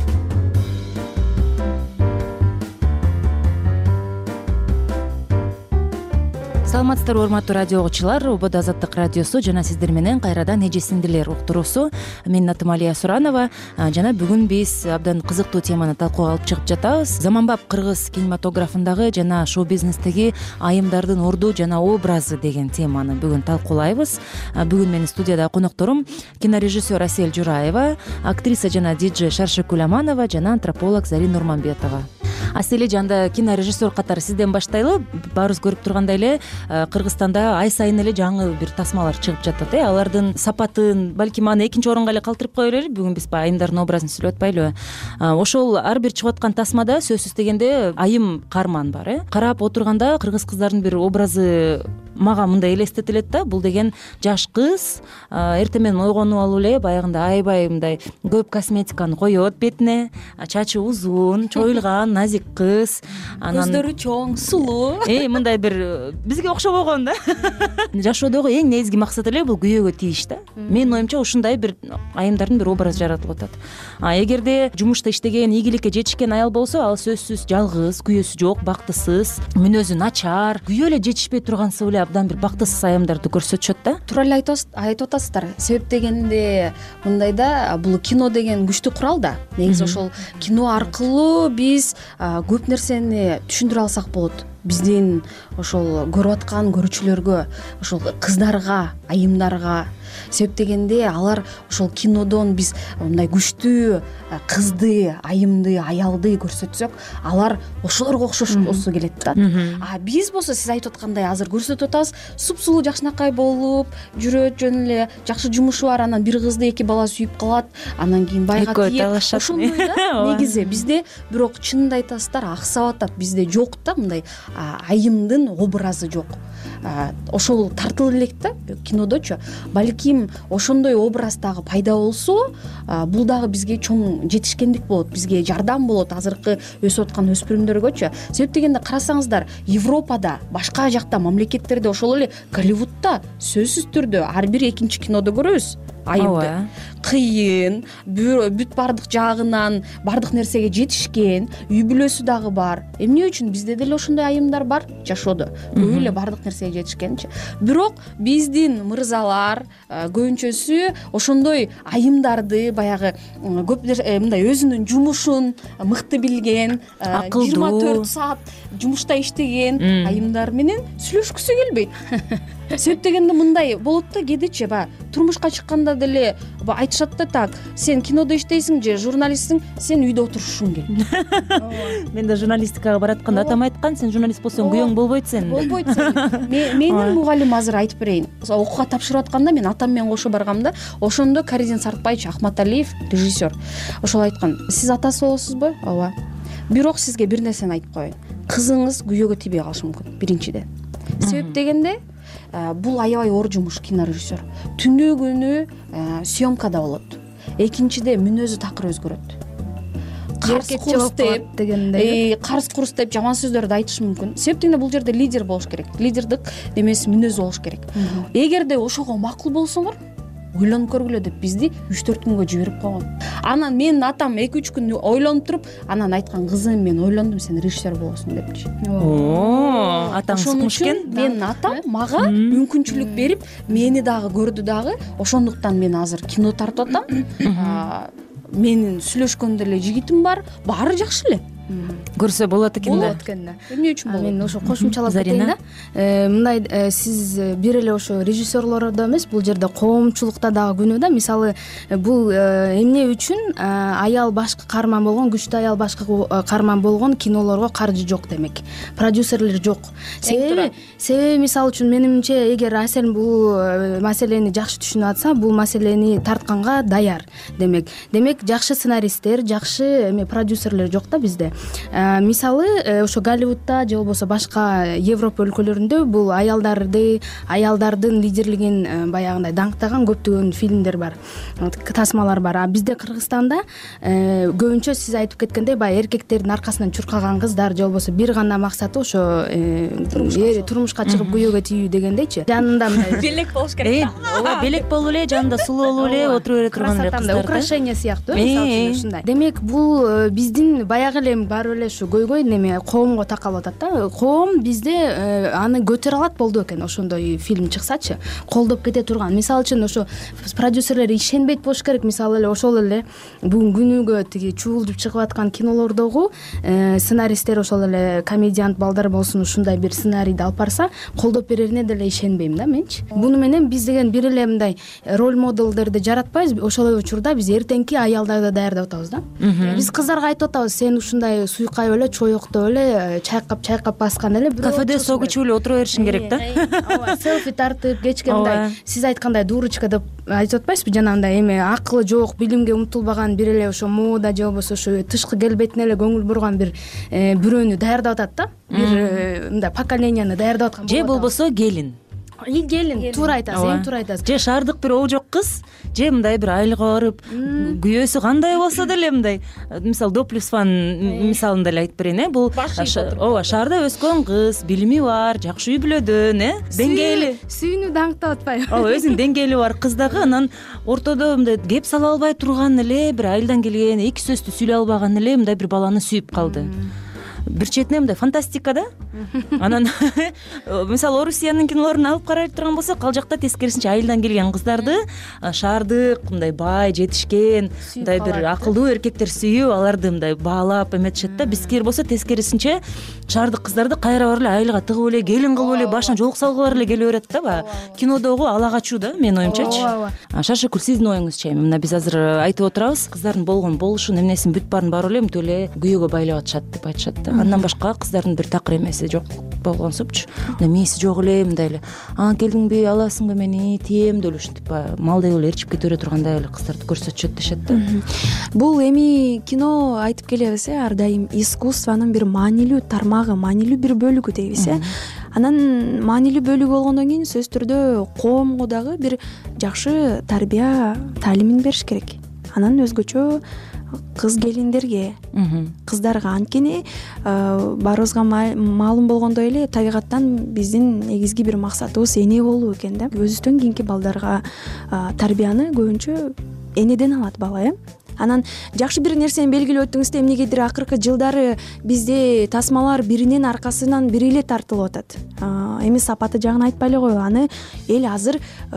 Саламатсыздарбы урматтуу радио угуучулар, Ободо Азаттык радиосу жана сиздер менен кайрадан эже сиңдилер уктуруусу. Менин атым Алия Суранова жана бүгүн биз абдан кызыктуу теманы талкууга алып чыгып жатабыз. Заманбап кыргыз кинематографындагы жана шоу-бизнестеги айымдардын орду жана образы деген теманы бүгүн талкуулайбыз. Бүгүн менин студияда конокторум кинорежиссер Асель Жураева, актриса жана диджей Шарши Куламанова жана антрополог Зарин Нурманбетова. Асель жанда кинорежиссер катары сизден баштайлы. Баарыбыз көрүп тургандай эле Кыргызстанда ай сайын эле жаңы бир тасмалар чыгып жатат. Э, алардын сапатын балким аны экинчи орунга эле калтырып кое берели. Бүгүн биз айымдардын образын сүйлөп атпайлыбы? Ошол ар бир чыгып аткан тасмада сөзсүз дегенде айым каарман бар. Э, карап отурганда кыргыз кыздардын бир образы мага мындай элестетилет да. Бул деген жаш кыз эртең менен ойгонуп алып эле баягындай аябай мындай көп косметиканы коет бетине, чачы узун, чоюлган, назик кыз, анан көздөрү чоң, сулуу. Э, мындай бир бизге окшобогон да. Жашоодогу эң негизги максат эле бул күйөөгө тийиш да. Менин оюмча ушундай бир айымдардын бир образы жаратылып атат. А эгерде жумушта иштеген, ийгиликке жетишкен аял болсо, ал сөзсүз жалгыз, күйөөсү жок, бактысыз, мүнөзү начар, күйөө эле жетишпей тургансып эле абдан бир бактысыз айымдарды көрсөтүшөт да. туура эле айтып атасыздар. Себеп дегенде мындайда бул кино деген күчтүү курал да. Негизи ошол кино аркылуу биз көп нерсени түшүндүрө алсак болот. Биздин ошол көрүп аткан көрүүчүлөргө, ошол кыздарга, айымдарга. Себеп дегенде алар ошол кинодон биз мындай күчтүү кызды, айымды, аялды көрсөтсөк, алар ошолорго окшошосу келет да. А биз болсо сиз айтып аткандай азыр көрсөтүп атабыз, супсулуу жакшынакай болуп жүрөт, жөн эле жакшы жумушу бар, анан бир кызды эки бала сүйүп калат, анан кийин байга тиет. Ошондой да. Негизи бизде бирок чынында айтасыздар, аксап атат. Бизде жок да мындай айымдын образы жок. Ошол тартылып элек да кинодочу. Балким ошондой образ дагы пайда болсо, бул дагы бизге чоң жетишкендик болот, бизге жардам болот азыркы өсүп аткан өспүрүмдөргөчү. Себеп дегенде карасаңыздар, Европада, башка жакта, мамлекеттерде, ошол эле Голливудта сөзсүз түрдө ар бир экинчи кинодо көрөбүз айымды. Кыйын, бүт бардык жагынан бардык нерсеге жетишкен, үй бүлөсү дагы бар. Эмне үчүн бизде деле ошондой айымдар бар жашоодо. Көп эле бардык нерсеге жетишкенчи. Бирок биздин мырзалар көбүнчөсү ошондой айымдарды баягы көп мындай өзүнүн жумушун мыкты билген, жыйырма төрт саат жумушта иштеген айымдар менен сүйлөшкүсү келбейт. Себеп дегенде мындай болот да, кедечи баягы турмушка чыкканда деле айтышат да, так, сен кинодо иштейсиң же журналистсиң, сен үйдө отурушуң керек. Мен да журналистикага баратканда атам айткан, сен журналист болсоң күйөөң болбойт сен. Болбойт сен. Менин мугалим азыр айтып берейин. Окууга тапшырып атканда мен атам менен кошо баргам да, ошондо Каридин Сартбаевич Ахматалиев, режиссер, ошол айткан, сиз атасы болосузбу? Ооба. Бирок сизге бир нерсени айтып коеюн. Кызыңыз күйөөгө тийбей калышы мүмкүн, биринчиден. Себеп дегенде бул аябай оор жумуш, кинорежиссер. Түнү күнү съемкада болот. Экинчиде мүнөзү такыр өзгөрөт. Карс курс деп дегенде, карс курс деп жаман сөздөрдү айтышы мүмкүн. Себеп дегенде бул жерде лидер болуш керек. Лидердик немеси мүнөзү болуш керек. Эгерде ошого макул болсоңор, ойлонуп көргүлө деп бизди үч төрт күнгө жиберип койгон. Анан менин атам эки үч күн ойлонуп туруп, анан айткан, кызым, мен ойлондум, сен режиссер болосуң депчи. О, атаң сыкмыш экен. Менин атам мага мүмкүнчүлүк берип, мени дагы көрдү дагы. Ошондуктан мен азыр кино тартып атам. Менин сүйлөшкөн деле жигитим бар, баары жакшы эле. Көрсө болот экен да. Болот экен да. Эмне үчүн болот? Мен ошо кошумчалап кетейин да. Мындай, сиз бир эле ошо режиссерлордо эмес, бул жерде коомчулукта дагы күнөө да. Мисалы, бул эмне үчүн аял башкы каарман болгон, күчтүү аял башкы каарман болгон кинолорго каржы жок демек. Продюсерлер жок. Себеби, себеби мисалы үчүн менимче, эгер Асель бул маселени жакшы түшүнүп атса, бул маселени тартканга даяр демек. Демек, жакшы сценаристтер, жакшы эме продюсерлер жок да бизде. Мисалы, ошо Голливудта же болбосо башка Европа өлкөлөрүндө бул аялдарды, аялдардын лидерлигин баягындай даңктаган көптөгөн фильмдер бар, тасмалар бар. А бизде Кыргызстанда көбүнчө сиз айтып кеткендей, баягы эркектердин аркасынан чуркаган кыздар же болбосо бир гана максаты ошо турмушка чыгып күйөөгө тийүү дегендейчи. Жанында белек болуш керек. Ооба, белек болуп эле, жанында сулуу болуп эле отуруп бере турган эле кыздар. Украшение сыяктуу, мисалы үчүн ушундай. Демек, бул биздин баягы эле баары эле ушу көйгөй неме коомго такалып атат да. Коом бизде аны көтөрө алат болду экен, ошондой фильм чыксачы, колдоп кете турган. Мисалы үчүн ошо продюсерлер ишенбейт болуш керек. Мисалы эле ошол эле бүгүн күнүгө тиги чуулдуп чыгып аткан кинолордогу сценаристтер, ошол эле комедиант балдар болсун, ушундай бир сценарийди алып барса, колдоп берерине деле ишенбейм да менчи. Буну менен биз деген бир эле мындай роль моделдерди жаратпайбыз. Ошол учурда биз эртеңки аялдарды даярдап атабыз да. Биз кыздарга айтып атабыз, сен ушундай суйкай эле, чоёктоп эле, чайкап чайкап баскан эле, кафеде согу ичип эле отура беришиң керек да. Ооба, селфи тартып, кечке мындай сиз айткандай дурочка деп айтып атпайсызбы, жанагындай эме акылы жок, билимге умтулбаган бир эле ошо мода же болбосо ошо тышкы келбетине эле көңүл бурган бир бирөөнү даярдап атат да. Бир мындай поколенияны даярдап аткан. Же болбосо келин. И келин, туура айтасыз, эң туура айтасыз. Же шаардык бир оожок кыз, же мындай бир айылга барып, күйөөсү кандай болсо деле мындай, мисалы Доплюс фан мисалында эле айтып берейин, э, бул ооба, шаарда өскөн кыз, билими бар, жакшы үй бүлөдөн, э, деңгээли, сүйүүнү даңктап атпайбы? Ооба, өзүнүн деңгээли бар кыз дагы анан ортодо мындай кеп сала албай турган эле, бир айылдан келген, эки сөздү сүйлөй албаган эле мындай бир баланы сүйүп калды. Бир четинен мындай фантастика да. анан мисалы Орусиянын кинолорун алып карай турган болсок, ал жакта тескерисинче айылдан келген кыздарды шаардык мындай бай, жетишкен, мындай бир акылдуу эркектер сүйүп, аларды мындай баалап эметишет да. Бизкер болсо тескерисинче шаардык кыздарды кайра бар эле айылга тыгып эле, келин кылып эле, башына жоолук салгылар эле келе берет да. Баягы кинодогу ала качуу да, менин оюмчачы. Шашыкүл, сиздин оюңузчу эми? Мына биз азыр айтып отырабыз, кыздардын болгон болушун, эмнесин бүт баарын баары эле мынтип эле күйөөгө байлап атышат деп айтышат да. Андан башка кыздардын бир такыр эмеси жок болгонсупчу. Мээси жок эле, мындай эле а келдиңби, аласыңбы мени, тием деп эле ушинтип баягы малдей эле ээрчип кете бере тургандай эле кыздарды көрсөтүшөт дешет да. Бул эми кино айтып келебиз э, ар дайым искусствонун бир маанилүү тармагы, маанилүү бир бөлүгү дейбиз э. Анан маанилүү бөлүгү болгондон кийин сөзсүз түрдө коомго дагы бир жакшы тарбия, таалимин бериш керек. Анан өзгөчө кыз келиндерге, кыздарга, анткени баарыбызга маалым болгондой эле табигаттан биздин негизги бир максатыбыз эне болуу экен да. Өзүбүздөн кийинки балдарга тарбияны көбүнчө энеден алат бала э. Анан жакшы бир нерсени белгилеп өттүңүз да, эмнегедир акыркы жылдары бизде тасмалар биринин аркасынан бири эле тартылып атат. Эми сапаты жагын айтпай эле коелу, аны эл азыр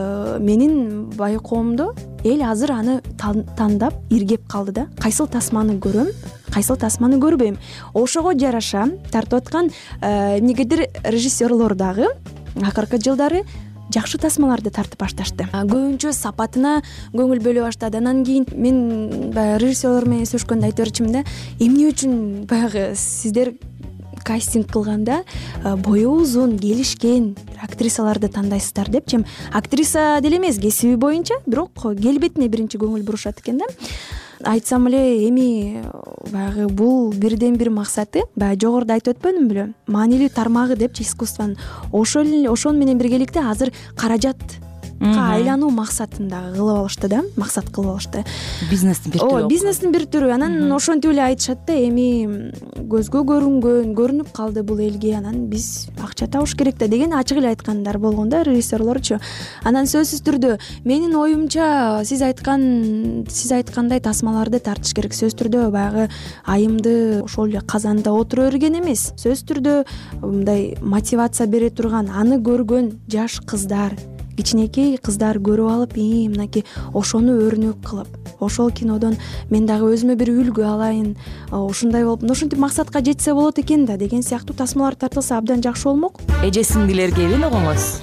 менин байкоомдо эл азыр аны тандап иргеп калды да. Кайсыл тасманы көрөм, кайсыл тасманы көрбөйм. Ошого жараша тартып аткан эмнегедир режиссерлор дагы акыркы жылдары жакшы тасмаларды тартып башташты. Көбүнчө сапатына көңүл бөлө баштады. Анан кийин мен баягы режиссерлор менен сүйлөшкөндө айтып берчимин да, эмне үчүн баягы сиздер кастинг кылганда бою узун, келишкен актрисаларды тандайсыздар депчи. Актриса деле эмес, кесиби боюнча, бирок келбетине биринчи көңүл бурушат экен да. Айтсам эле эми баягы бул бирден бир максаты, баягы жогоруда айтып өтпөдүм беле, маанилүү тармагы депчи искусствонун. Ошол ошон менен биргеликте азыр каражатка айлануу максатын дагы кылып алышты да, максат кылып алышты. Бизнестин бир түрү. Ооба, бизнестин бир түрү. Анан ошентип эле айтышат да, эми көзгө көрүнгөн, көрүнүп калды бул элге, анан биз акча табыш керек да деген ачык эле айткандар болгон да режиссерлорчу. Анан сөзсүз түрдө менин оюмча сиз айткан сиз айткандай тасмаларды тартыш керек. Сөзсүз түрдө баягы айымды ошол эле казанда отура берген эмес. Сөзсүз түрдө мындай мотивация бере турган, аны көргөн жаш кыздар, кичинекей кыздар көрүп алып, и мынакей ошону өрнөк кылып, ошол кинодон мен дагы өзүмө бир үлгү алайын, ушундай болуп, ошентип максатка жетсе болот экен да деген сыяктуу тасмалар тартылса абдан жакшы болмок. Эже сиңдилерге эмне койгоңуз?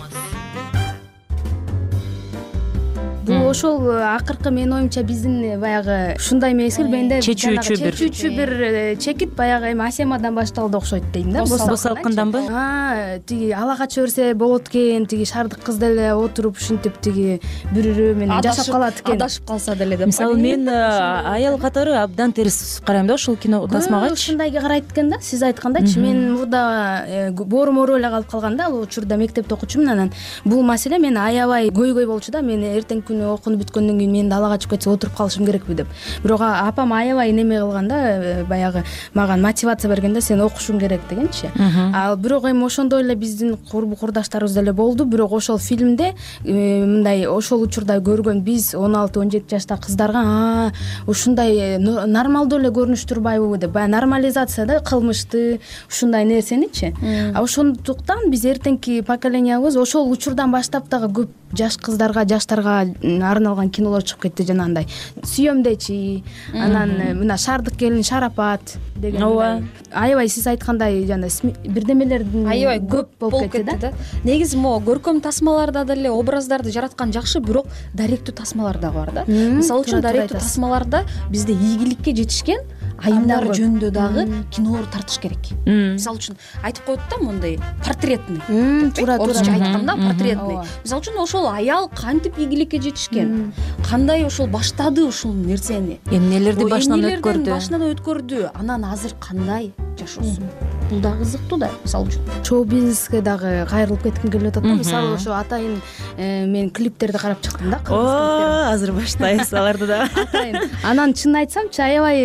Бул ошол акыркы менин оюмча биздин баягы ушундай мезгил менде чечүүчү бир чечүүчү бир чекит баягы эми Асемадан башталды окшойт дейм да. Босалкынданбы? А, тиги ала кача берсе болот экен, тиги шаардык кыз деле отуруп ушинтип тиги бири-бири менен жашап калат экен. Адашып калса деле деп. Мисалы мен аял катары абдан терс карайм да ошол кино тасмагачы. Ушундайга карайт экен да, сиз айткандайчы. Мен мурда боорум ооруп эле калып калганда, ал учурда мектепте окучумун. Анан бул маселе мени аябай көйгөй болчу да. Мен эртең күнү окунуп бүткөндөн кийин мен ала качып кетсе отуруп калышым керекпи деп. Бирок апам аябай неме кылганда, баягы мага мотивация бергенде сен окушуң керек дегенчи. Ал бирок эми ошондой эле биздин курбу курдаштарыбыз деле болду. Бирок ошол фильмде мындай ошол учурда көргөн биз он алты он жети жашта кыздарга ушундай нормалдуу эле көрүнүш турбайбы деп, баягы нормализация кылмышты, ушундай нерсеничи. А ошондуктан биз эртеңки поколениябыз ошол учурдан баштап дагы көп жаш кыздарга, жаштарга арналган кинолор чыгып кетти, жанагындай сүйөмдечи, анан мына шаардык келин Шарапат деген аябай сиз айткандай жана бирдемелердин аябай көп болуп кетти да. Негизи могу көркөм тасмаларда деле образдарды жараткан жакшы, бирок даректүү тасмалар дагы бар да. Мисалы үчүн даректүү тасмаларда бизде ийгиликке жетишкен айымдар жөнүндө дагы кинолор тартыш керек. Мисалы үчүн айтып коет да, мондай портретный. Туура туура айтканда портретный. Мисалы үчүн ошол аял кантип ийгиликке жетишкен, кандай ошол баштады ушул нерсени, эмнелерди башынан өткөрдү, башынан өткөрдү, анан азыр кандай жашоосу. Бул да кызыктуу да. Мисалы үчүн шоу бизнеске дагы кайрылып кетким келип атат да. Мисалы ошо атайын мен клиптерди карап чыктым да. О, азыр баштайбыз аларды да. Атайын. Анан чын айтсамчы,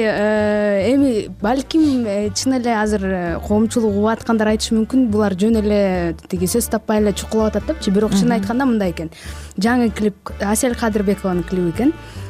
аябай эми балким чын эле азыр коомчулук угуп аткандар айтышы мүмкүн, булар жөн эле тиги сөз таппай эле чукулап атат депчи. Бирок чын айтканда мындай экен. Жаңы клип Асель Кадырбекованын клиби экен.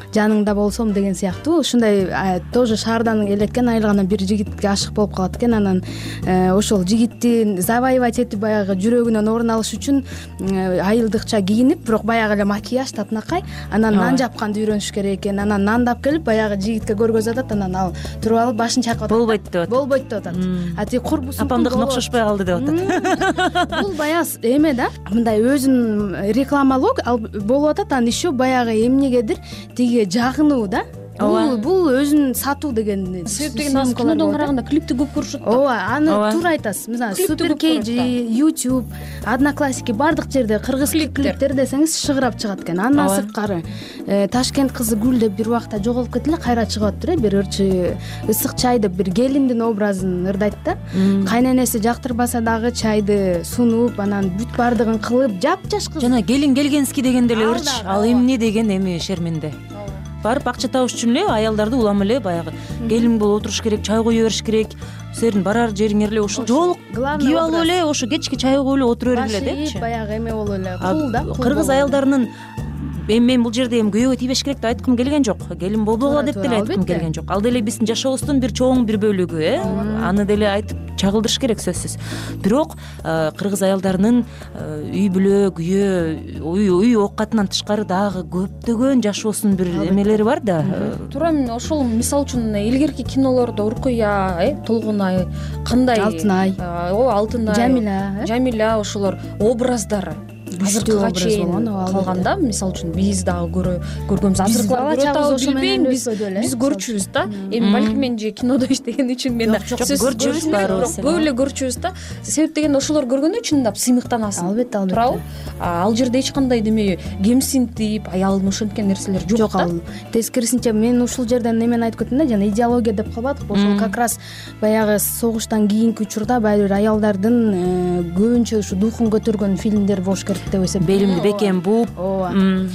жаныңда болсом деген сыяктуу ушундай тоже шаардан келеткен айылганан бир жигитке ашык болуп калат экен. Анан ошол жигитти завоевать этип баягы жүрөгүнөн орун алыш үчүн айылдыкча кийинип, бирок баягы эле макияж татынакай, анан нан жапканды үйрөнүш керек экен. Анан нандап келип баягы жигитке көргөзүп атат. Анан ал туруп алып башын чайкап атат. Болбойт деп атат. Болбойт деп атат. А тиги курбусу апамдыкына окшошпой калды деп атат. Бул баягы эме да, мындай өзүн рекламалоо болуп атат. Анан еще баягы эмнегедир тиги жагынуу да. Бул бул өзүн сатуу деген себеп деген азыр кинодон караганда клипти көп көрүшөт да. Ооба, аны туура айтасыз. Мисалы Супер Кей, YouTube, Одноклассники бардык жерде кыргыз клиптер десеңиз шыгырап чыгат экен. Андан сырткары Ташкент кызы Гүл деп бир убакта жоголуп кетти эле, кайра чыгып атыптыр э, бир ырчы ысык чай деп бир келиндин образын ырдайт да. Кайненеси жактырбаса дагы чайды сунуп, анан бүт бардыгын кылып, жапжаш кыз. Жана келин келгенский деген деле ырч, ал эмне деген эми шерменде. Барып акча табыш үчүн эле аялдарды улам эле баягы келин болуп отуруш керек, чай кое бериш керек. Силердин барар жериңер эле ушул жолук кийип алып эле ошо кечки чай коюп эле отура бергиле депчи. Баягы эме болуп эле кул да. Кыргыз аялдарынын эми мен бул жерде эми күйөөгө тийбеш керек деп айткым келген жок. Келин болбогула деп деле айткым келген жок. Ал деле биздин жашообуздун бир чоң бир бөлүгү, э. Аны деле айтып чагылдырыш керек сөзсүз. Бирок кыргыз аялдарынын үй бүлө, күйөө, үй оокатынан тышкары дагы көптөгөн жашоосунун бир эмелери бар да. Туура мен ошол мисалы үчүн илгерки кинолордо Уркуя, э, Толгунай, кандай Алтынай, о Алтынай, Жамиля, Жамиля ошолор образдары азыркыга чейин калганда, мисалы үчүн биз дагы көргөнбүз. Азыркылар көрөт ошо билбейм, биз биз көрчүбүз да. Эми балким мен же кинодо иштеген үчүн мен көрчүбүз баарыбыз. Көп эле көрчүбүз да. Себеп дегенде ошолор көргөндө чындап сыймыктанасың. Албетте, албетте. Туурабы? Ал жерде эч кандай деме кемсинтип, аялын ошенткен нерселер жок да. Тескерисинче мен ушул жерден немени айтып кеттим да, жана идеология деп калбадык. Ошол как раз баягы согуштан кийинки учурда баары аялдардын көбүнчө ушу духун көтөргөн фильмдер болуш керек деп эсептейм. Белимди бекем бууп. Ооба.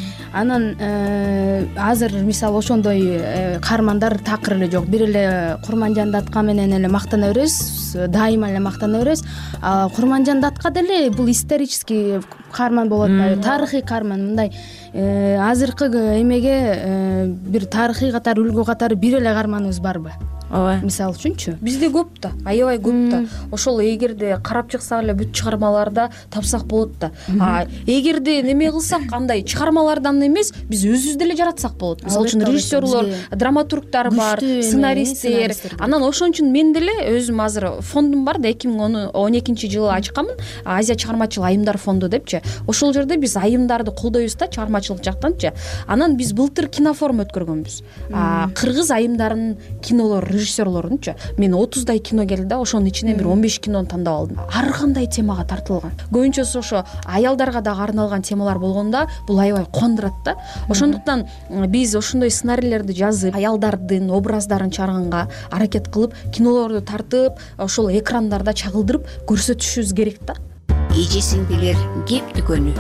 Анан азыр мисалы ошондой каармандар такыр эле жок. Бир эле Курманжан Датка менен эле мактана беребиз, дайыма эле мактана беребиз. Курманжан Датка деле бул исторический каарман болот атпайбы, тарыхый каарман. Мындай азыркы эмеге бир тарыхый катары, үлгү катары бир эле каарманыбыз барбы? Ооба. Мисалы үчүнчү бизде көп да, аябай көп да. Ошол эгерде карап чыксак эле бүт чыгармаларда тапсак болот да. А эгерде неме кылсак, андай чыгармалардан эмес, биз өзүбүз деле жаратсак болот. Мисалы үчүн режиссерлор, драматургтар бар, сценаристтер. Анан ошон үчүн мен деле өзүм азыр фондум бар да, эки миң он экинчи жылы ачканмын, Азия чыгармачыл айымдар фонду депчи. Ошол жерде биз айымдарды колдойбуз да, чыгармачылык жактанчы. Анан биз былтыр кинофорум өткөргөнбүз. Кыргыз айымдарынын кинолору, режиссерлорунчу. Мен отуздай кино келди да, ошонун ичинен бир он беш кинону тандап алдым. Ар кандай темага тартылган. Көбүнчөсү ошо аялдарга дагы арналган темалар болгондо бул аябай кубандырат да. Ошондуктан биз ошондой сценарийлерди жазып, аялдардын образдарын чыгарганга аракет кылып, кинолорду тартып, ошол экрандарда чагылдырып көрсөтүшүбүз керек да. Эже-сиңдилер кеп дүкөнү.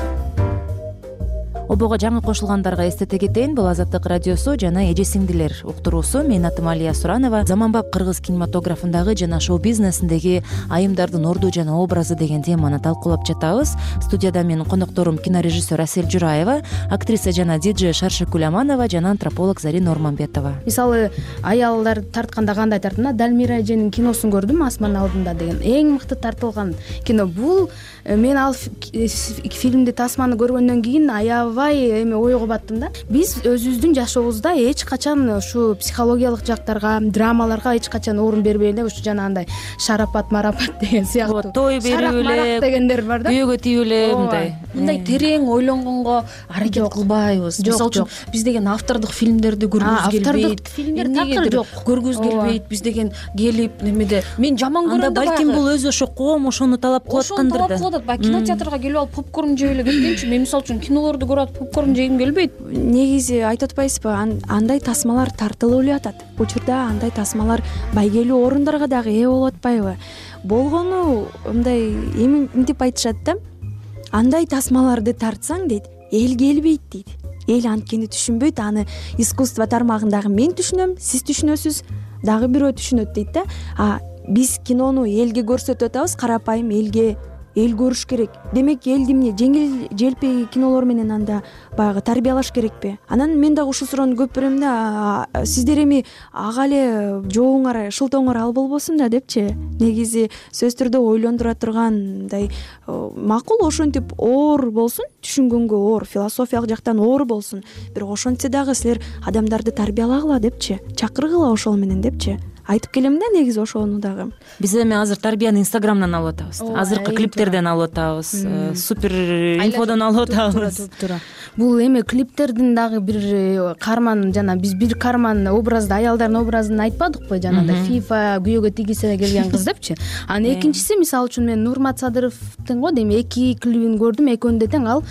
Обого жаңы кошулгандарга эстете кетейин, бул Азаттык радиосу жана эже-сиңдилер уктуруусу. Мен атым Алия Суранова. Заманбап кыргыз кинематографындагы жана шоу-бизнесиндеги айымдардын орду жана образы деген теманы талкуулап жатабыз. Студияда менин конокторум кинорежиссер Асель Жураева, актриса жана диджей Шаршыкүл Аманова жана антрополог Зарин Норманбетова. Мисалы, аялдар тартканда кандай тарттым? Дальмира эженин киносун көрдүм, Асман алдында деген. Эң мыкты тартылган кино бул. Мен ал фильмди, тасманы көргөндөн кийин аябай эме ойго баттым да. Биз өзүбүздүн жашообузда эч качан ушу психологиялык жактарга, драмаларга эч качан орун бербей эле, ушу жана андай шарапат, марапат деген сыяктуу, той берип эле дегендер бар да. Күйөөгө тийип эле мындай. Мындай терең ойлонгонго аракет кылбайбыз. Мисалы үчүн биз деген автордук фильмдерди көргүбүз келбейт. Автордук фильмдер такыр жок. Көргүбүз келбейт. Биз деген келип немеде мен жаман көрөм да. Балким бул өзү ошо коом ошону талап кылып аткандыр да. Баягы кинотеатрга келип алып попкорн жеп эле кеткенчи. Мен мисалы үчүн кинолорду көрүп атып попкорн жегим келбейт. Негизи айтып атпайсызбы, андай тасмалар тартылып эле атат. Учурда андай тасмалар байгелүү орундарга дагы ээ болуп атпайбы? Болгону мындай эминтип айтышат да. Андай тасмаларды тартсаң дейт, эл келбейт дейт. Эл анткени түшүнбөйт, аны искусство тармагындагы мен түшүнөм, сиз түшүнөсүз, дагы бирөө түшүнөт дейт да. А биз кинону элге көрсөтүп атабыз, карапайым элге эл көрүш керек. Демек элди эмне жеңил желпи кинолор менен анда баягы тарбиялаш керекпи? Анан мен дагы ушул суроону көп берем да, сиздер эми ага эле жообуңар, шылтооңор ал болбосун да депчи. Негизи сөзсүз түрдө ойлондура турган мындай макул ошентип оор болсун, түшүнгөнгө оор, философиялык жактан оор болсун. Бирок ошентсе дагы силер адамдарды тарбиялагыла депчи, чакыргыла ошол менен депчи. Айтып келем да негизи ошону дагы. Биз эми азыр тарбияны инстаграмдан алып атабыз, азыркы клиптерден алып атабыз, супер инфодон алып атабыз. Бул эми клиптердин дагы бир карман, жана биз бир карман образды, аялдардын образын айтпадыкпы, жанагындай FIFA күйөөгө тийгизе келген кыз депчи. Анан экинчиси, мисалы үчүн мен Нурмат Садыровдун го дейм эки клибин көрдүм, экөөндө тең ал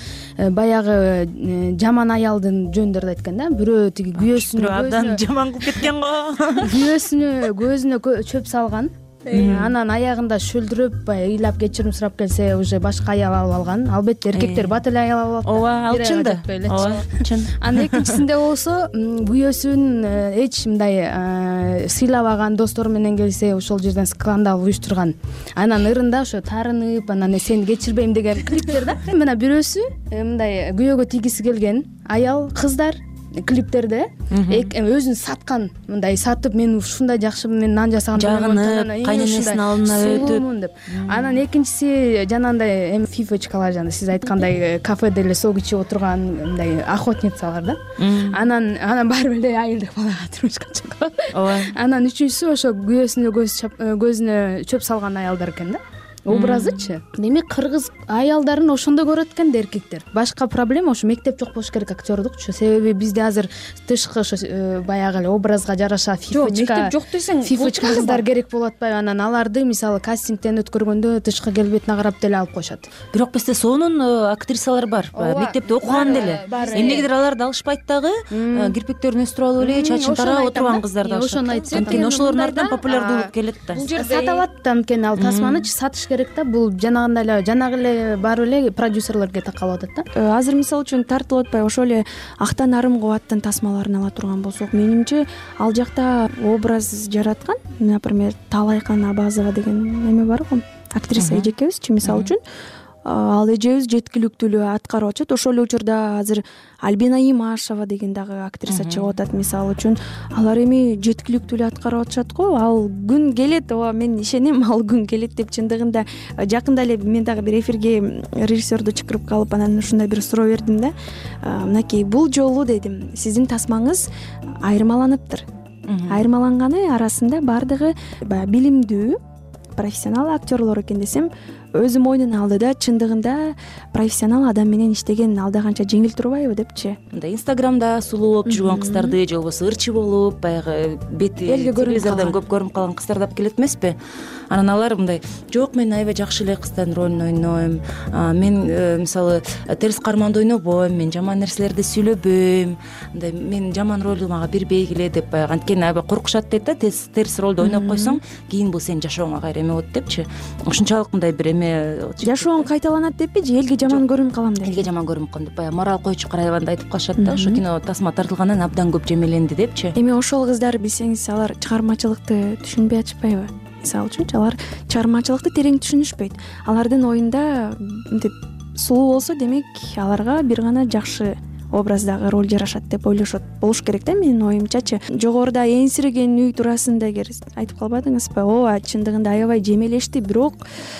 баягы жаман аялдын жөнүндө айткан да. Бирөө тиги күйөөсүнө абдан жаман кылып кеткен го. Күйөөсүнө көзүнө чөп салган. Анан аягында шөлдүрөп, баягы ыйлап кечирим сурап келсе, уже башка аял алып алган. Албетте эркектер бат эле аял алып алат. Ооба, ал чын да. Ооба, чын. Анан экинчисинде болсо күйөөсүн эч мындай сыйлабаган достору менен келсе, ошол жерден скандал уюштурган. Анан ырында ошо тарынып, анан сени кечирбейм деген клиптер да. Мына бирөөсү мындай күйөөгө тийгиси келген аял, кыздар клиптерде өзүн саткан, мындай сатып, мен ушундай жакшымын, мен нан жасаган жагынып, кайненесинин алдына өтүп. Анан экинчиси жанагындай эми фифочкалар, жана сиз айткандай кафеде эле сок ичип отурган мындай охотницалар да. Анан анан барып эле айылдык балага турмушка чыгат. Ооба. Анан үчүнчүсү ошо күйөөсүнө көзүнө чөп салган аялдар экен да. Образычы. Демек кыргыз аялдарын ошондой көрөт экен да эркектер. Башка проблема ошо мектеп жок болуш керек актердукчу. Себеби бизде азыр тышкы ошо баягы эле образга жараша фифочка. Мектеп жок десең, фифочка кыздар керек болуп атпайбы? Анан аларды мисалы кастингден өткөргөндө тышкы келбетине карап деле алып коюшат. Бирок бизде сонун актрисалар бар. Мектепте окуган деле. Эмнегедир аларды алышпайт дагы, кирпиктерин өстүрүп алып эле чачын тарап отурган кыздарды алышат. Ошону айтсам, анткени ошолордун артынан популярдуулук келет да. Бул жерде саталат да, анткени ал тасманычы сатыш керек да. Бул жанагындай эле жанагы эле барып эле продюсерлерге такалып атат да. Азыр мисалы үчүн тартылып атпайбы, ошол эле Актан Арым Кубаттын тасмаларын ала турган болсок, менимче ал жакта образ жараткан, например, Талайкан Абазова деген эме бар го, актриса эжекебизчи, мисалы үчүн ал эжебиз жеткиликтүүлүү аткарып атышат. Ошол эле учурда азыр Альбина Имашева деген дагы актриса чыгып атат, мисалы үчүн. Алар эми жеткиликтүүлүү аткарып атышат го. Ал күн келет, ооба, мен ишенем, ал күн келет деп. Чындыгында жакында эле мен дагы бир эфирге режиссерду чакырып калып, анан ушундай бир суроо бердим да. Мынакей, бул жолу дедим, сиздин тасмаңыз айырмаланыптыр. Айырмаланганы арасында бардыгы баягы билимдүү, профессионал актерлор экен десем, өзүм ойнун алды да, чындыгында профессионал адам менен иштеген алда канча жеңил турбайбы депчи. Мындай инстаграмда сулуу болуп жүргөн кыздарды, же болбосо ырчы болуп, баягы бети телевизордон көп көрүнүп калган кыздарды алып келет эмеспи? Анан алар мындай, жок, мен аябай жакшы эле кыздардын ролун ойнойм, мен мисалы терс карманды ойнобойм, мен жаман нерселерди сүйлөбөйм, мындай мен жаман ролду мага бербейгиле деп, баягы анткени аябай коркушат дейт да, терс ролду ойноп койсоң, кийин бул сенин жашооңо кайра эме болот депчи. Ушунчалык мындай бир жашооң кайталанат деппи, же элге жаман көрүнүп калам деп? Элге жаман көрүнүп калам деп, баягы морал койчу карайбанда айтып калышат да, ошо кино тасма тартылгандан абдан көп жемеленди депчи. Эми ошол кыздар билсеңиз, алар чыгармачылыкты түшүнбөй атышпайбы? Мисалы үчүн алар чыгармачылыкты терең түшүнүшпөйт. Алардын оюнда мынтип сулуу болсо, демек аларга бир гана жакшы образдагы роль жарашат деп ойлошот болуш керек да, менин оюмчачы. Жогоруда энсиреген үй туурасында эгер айтып калбадыңызбы? Ооба, чындыгында аябай жемелешти, бирок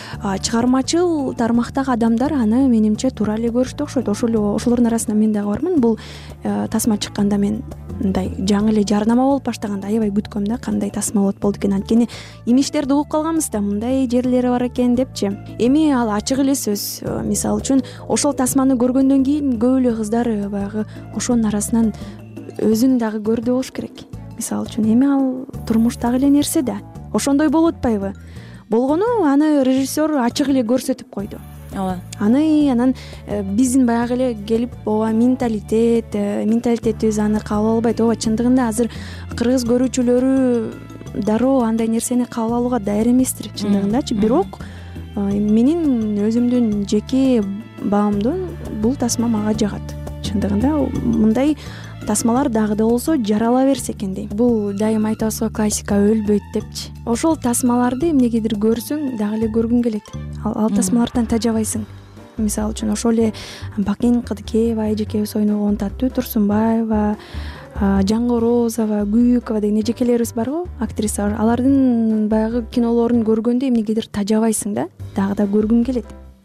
чыгармачыл тармактагы адамдар аны менимче туура эле көрүштү окшойт. Ошол ошолордун арасында мен дагы бармын. Бул тасма чыкканда мен мындай жаңы эле жарнама болуп баштаганда аябай күткөм да, кандай тасма болот болду экен, анткени имиштерди угуп калганбыз да, мындай жерлери бар экен депчи. Эми ал ачык эле сөз. Мисалы үчүн ошол тасманы көргөндөн кийин көп эле кыздар баягы ошонун арасынан өзүн дагы көрдү болуш керек. Мисалы үчүн эми ал турмуштагы эле нерсе да. Ошондой болуп атпайбы? Болгону аны режиссер ачык эле көрсөтүп койду. Ооба. Аны анан биздин баягы эле келип, ооба, менталитет, менталитетибиз аны кабыл албайт. Ооба, чындыгында азыр кыргыз көрүүчүлөрү дароо андай нерсени кабыл алууга даяр эместир, чындыгындачы. Бирок менин өзүмдүн жеке баамдон бул тасма мага жагат. Чындыгында мындай тасмалар дагы да болсо жарала берсе экен дейм. Бул дайым айтабыз го, классика өлбөйт депчи. Ошол тасмаларды эмнегедир көрсөң дагы эле көргүң келет. Ал, ал тасмалардан тажабайсың. Мисалы үчүн ошол эле Бакен Кыдыкеева, эжекебиз ойногон Таттуу Турсунбаева, Жаңгорозова, Күйүкова деген эжекелерибиз бар го, актрисалар. Алардын баягы кинолорун көргөндө эмнегедир тажабайсың да, дагы да көргүң келет.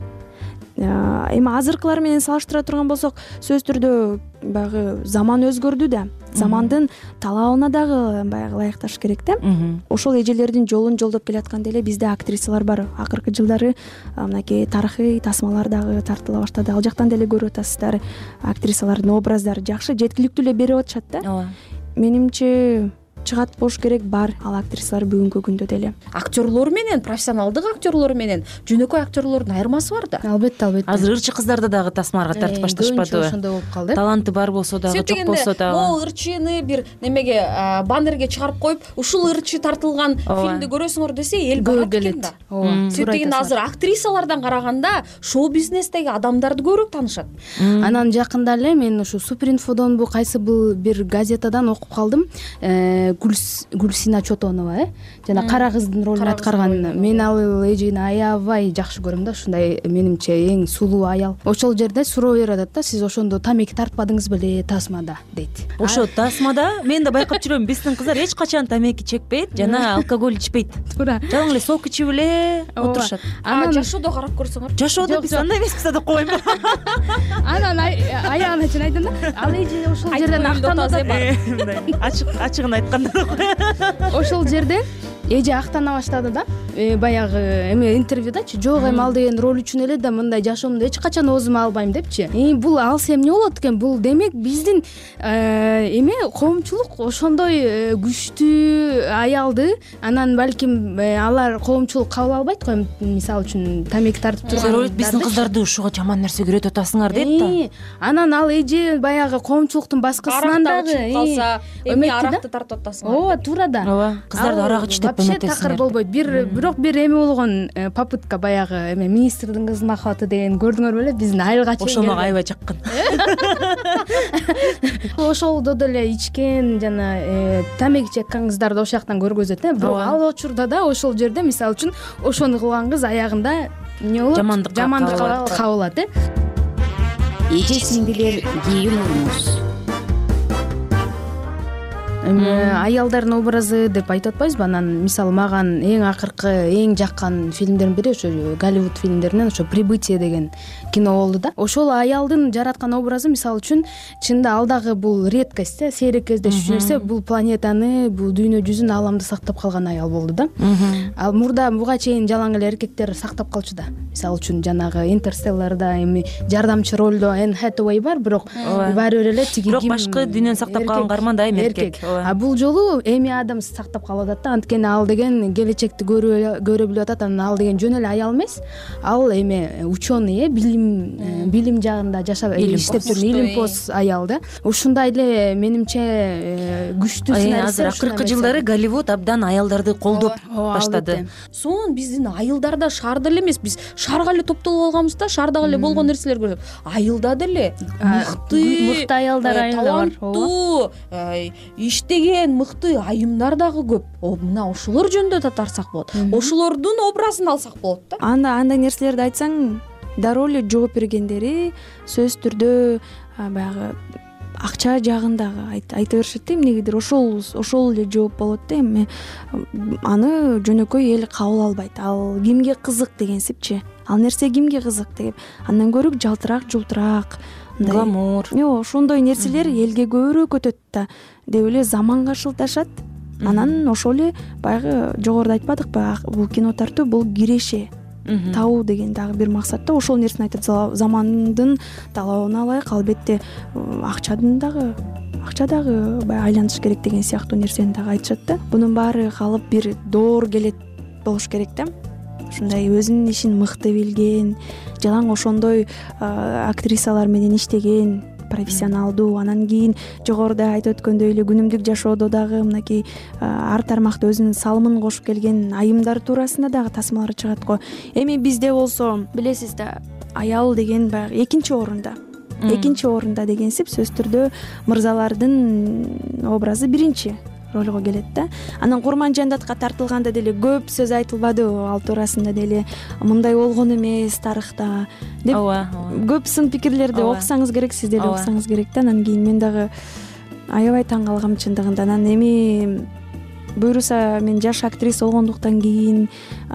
Эми азыркылар менен салыштыра турган болсок, сөзсүз түрдө баягы заман өзгөрдү да, замандын талабына дагы баягы ылайыкташ керек да. Ошол эжелердин жолун жолдоп келатканда эле бизде актрисалар бар. Акыркы жылдары мынакей тарыхый тасмалар дагы тартыла баштады. Ал жактан деле көрүп атасыздар, актрисалардын образдары жакшы, жеткиликтүү эле берип атышат да. Ооба. Менимче чыгат болуш керек, бар ал актрисалар бүгүнкү күндө деле. Актерлор менен, профессионалдык актерлор менен жөнөкөй актерлордун айырмасы бар да. Албетте, албетте. Азыр ырчы кыздарда дагы тасмаларга тартып башташпадыбы? Ошондой болуп калды. Таланты бар болсо дагы, жок болсо дагы. Могул ырчыны бир немеге баннерге чыгарып коюп, ушул ырчы тартылган фильмди көрөсүңөр десе, эл барат экен да. Ооба. Себеп дегенде азыр актрисалардан караганда шоу бизнестеги адамдарды көбүрөөк таанышат. Анан жакында эле мен ушу Суперинфодон бу кайсы бир газетадан окуп калдым. Гүлсина Чотонова, э, жана кара кыздын ролун аткарган. Мен ал эжени аябай жакшы көрөм да, ушундай менимче эң сулуу аял. Ошол жерде суроо берип атат да, сиз ошондо тамеки тартпадыңыз беле тасмада дейт. Ошо тасмада мен да байкап жүрөм, биздин кыздар эч качан тамеки чекпейт жана алкоголь ичпейт. Туура. Жалаң эле сок ичип эле отурушат. Анан жашоодо карап көрсөңөр. Жашоодо биз андай эмеспиз да, койм. Анан аягына чейин айттым да, ал эже ошол жерден актанып атат. Ачык ачыгын айтканда ошол жерде эже актана баштады да, баягы эме интервьюдачы, жок эми ал деген роль үчүн эле да мындай жашоомдо эч качан оозума албайм депчи. Бул алса эмне болот экен? Бул демек биздин эме коомчулук ошондой күчтүү аялды, анан балким алар коомчулук кабыл албайт го, мисалы үчүн тамеки тартып турган. Биздин кыздарды ушуга жаман нерсе үйрөтүп атасыңар дейт да. Анан ал эже баягы коомчулуктун баскысынан дагы калса, эми аракты тартып атасыңар. Ооба, туура да. Ооба, кыздарды арак ич деп вообще такыр болбойт. Бир бирок бир эме болгон попытка, баягы эме министрдин кызынын акыбаты деген көрдүңөр беле, биздин айылга чейин. Ошол мага аябай жаккан. Ошолдо деле ичкен жана тамеки чеккен кыздарды ошол жактан көргөзөт э. Бирок ал учурда да ошол жерде мисалы үчүн ошону кылган кыз аягында эмне болот? Жамандыкка жамандыкка кабылат э. Эже сиңдилер кийимиңиз. Эми аялдардын образы деп айтып атпайбызбы? Анан мисалы маган эң акыркы, эң жаккан фильмдердин бири ошо Голливуд фильмдеринен ошо «Прибытие» деген кино болду да. Ошол аялдын жараткан образы мисалы үчүн чынында ал дагы бул редкость э, сейрек кездешүү нерсе. Бул планетаны, бул дүйнө жүзүн, ааламды сактап калган аял болду да. Ал мурда буга чейин жалаң эле эркектер сактап калчу да. Мисалы үчүн жанагы Интерстелларда эми жардамчы ролдо Энн Хэтэуэй бар, бирок баары бир эле тиги бирок башкы дүйнөнү сактап калган каарман дайым эркек. А бул жолу Эми Адамс сактап калып атат да, анткени ал деген келечекти көрө билип атат. Анан ал деген жөн эле аял эмес, ал эме ученый, билим билим жагында жашап иштеп жүргөн илимпоз аял да. Ушундай эле менимче күчтүү сценарий. Азыр акыркы жылдары Голливуд абдан аялдарды колдоп баштады. Сонун биздин айылдарда шаарда эле эмес, биз шаарга эле топтолуп алганбыз да, шаардагы эле болгон нерселер көрөп. Айылда деле мыкты, мыкты аялдар айылда бар. Таланттуу, иштеген мыкты айымдар дагы көп. Мына ошолор жөнүндө да тарсак болот. Ошолордун образын алсак болот да. Анда андай нерселерди айтсаң, дароо эле жооп бергендери сөзсүз түрдө баягы акча жагындагы айта беришет да, эмнегедир ошол ошол эле жооп болот да. Эми аны жөнөкөй эл кабыл албайт. Ал кимге кызык дегенсипчи, ал нерсе кимге кызык деп. Андан көрүк жалтырак, жултурак, гламур, Йоо, ошондой нерселер элге көбүрөөк өтөт да деп эле заманга шылташат. Анан ошол эле баягы жогоруда айтпадыкпы, бул кино тартуу бул киреше табуу деген дагы бир максат да. Ошол нерсени айтат, замандын талабына ылайык албетте акчадын дагы акча дагы баягы айланыш керек деген сыяктуу нерсени дагы айтышат да. Бунун баары калып бир доор келет болуш керек да. Ушундай өзүнүн ишин мыкты билген, жалаң ошондой актрисалар менен иштеген, профессионалдуу. Анан кийин жогоруда айтып өткөндөй эле күнүмдүк жашоодо дагы мынакей ар тармакта өзүнүн салымын кошуп келген айымдар туурасында дагы тасмалар чыгат го. Эми бизде болсо билесиз да, аял деген баягы экинчи орунда. экинчи орунда дегенсип сөзсүз түрдө мырзалардын образы биринчи ролго келет да. Анан Курманжандатка тартылганда деле көп сөз айтылбадыбы ал туурасында деле, мындай болгон эмес тарыхта деп көп сын пикирлерди окусаңыз керек, сиз деле окусаңыз керек да. Анан кийин мен дагы аябай таң калгам чындыгында. Анан эми буюрса мен жаш актриса болгондуктан кийин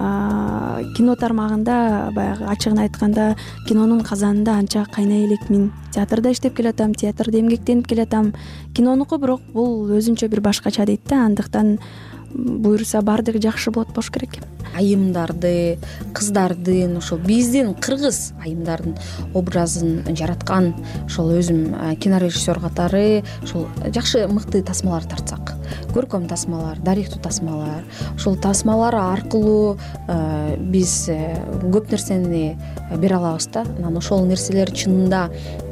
кино тармагында баягы ачыгын айтканда кинонун казанында анча кайнай элекмин. Театрда иштеп келатам, театрда эмгектенип келатам. Кинонуку бирок бул өзүнчө бир башкача дейт да. Андыктан буюрса баардыгы жакшы болот болуш керек. Айымдарды, кыздардын, ошол биздин кыргыз айымдардын образын жараткан ошол өзүм кинорежиссер катары ошол жакшы мыкты тасмалар тартсак, көркөм тасмалар, дарыктуу тасмалар, ошол тасмалар аркылуу биз көп нерсени бере алабыз да. Анан ошол нерселер чынында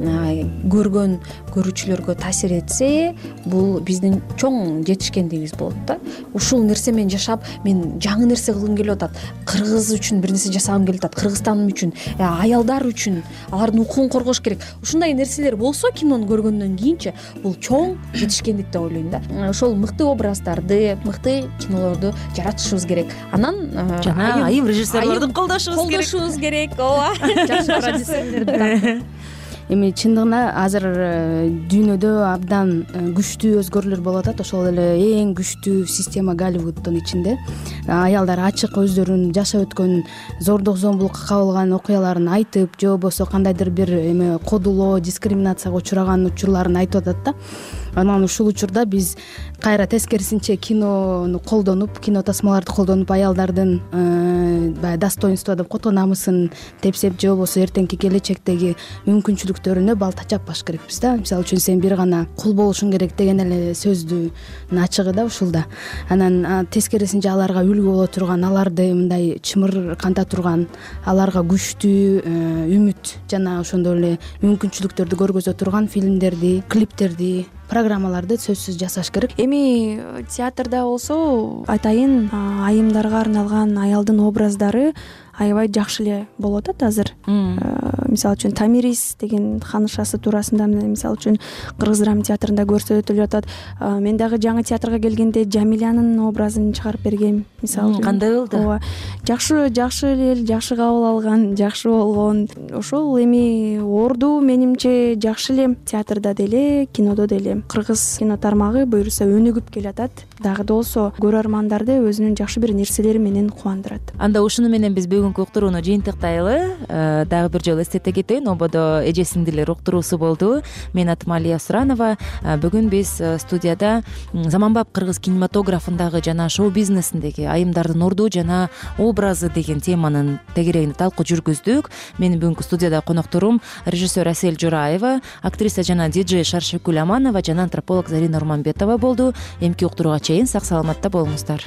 көргөн көрүүчүлөргө таасир этсе, бул биздин чоң жетишкендигибиз болот да. Ушул нерсе менен жашап, мен жаңы нерсе кылгым келип атат. Кыргыз үчүн бир нерсе жасагым келип атат. Кыргызстан үчүн, аялдар үчүн, алардын укугун коргош керек. Ушундай нерселер болсо кинону көргөндөн кийинчи, бул чоң жетишкендик деп ойлойм да. Ошол мыкты образдарды, мыкты кинолорду жаратышыбыз керек. Анан жана айым режиссерлорду колдошубуз керек. Колдошубуз керек, ооба. Жакшы продюсерлерди. Эми чындыгында азыр дүйнөдө абдан күчтүү өзгөрүүлөр болуп атат. Ошол эле эң күчтүү система Голливуддун ичинде. Аялдар ачык өздөрүнүн жашап өткөн зордук зомбулукка кабылган окуяларын айтып, же болбосо кандайдыр бир эме кодулоо, дискриминацияга учураган учурларын айтып атат да. Анан ушул учурда биз кайра тескерисинче кинону колдонуп, кино тасмаларды колдонуп аялдардын баягы достоинство деп кото намысын тепсеп, же болбосо эртеңки келечектеги мүмкүнчүлүктөрүнө балта чаппаш керекпиз да. Мисалы үчүн сен бир гана кул болушуң керек деген эле сөздүн ачыгы да ушулда. Анан тескерисинче аларга үлгү боло турган, аларды мындай чымыр канта турган, аларга күчтүү үмүт жана ошондой эле мүмкүнчүлүктөрдү көргөзө турган фильмдерди, клиптерди, программаларды сөзсүз жасаш керек. Эми театрда болсо айтайын, айымдарга арналган аялдын образдары аябай жакшы эле болуп атат азыр. Мисалы үчүн Тамирис деген ханышасы туурасында, мисалы үчүн Кыргыз драма театрында көрсөтүлүп атат. Мен дагы жаңы театрга келгенде Жамилянын образын чыгарып бергем. Мисалы үчүн кандай болду? Ооба, жакшы, жакшы эле, жакшы кабыл алган, жакшы болгон. Ошол эми орду менимче жакшы эле театрда деле, кинодо деле. Кыргыз кино тармагы буюрса өнүгүп келатат. Дагы да болсо көрөрмандарды өзүнүн жакшы бир нерселери менен кубандырат. Анда ушуну менен биз бүгүнкү уктурууну жыйынтыктайлы. Дагы бир жолу эстете кетейин, ободо эже сиңдилер уктуруусу болду. Мен атым Алия Суранова. Бүгүн биз студияда заманбап кыргыз кинематографындагы жана шоу бизнесиндеги айымдардын орду жана образы деген теманын тегерегинде талкуу жүргүздүк. Менин бүгүнкү студияда конокторум режиссер Асель Жураева, актриса жана диджей Шаршыкүл Аманова жана антрополог Зарина Урманбетова болду. Эмки уктурууга чейин сак саламатта болуңуздар.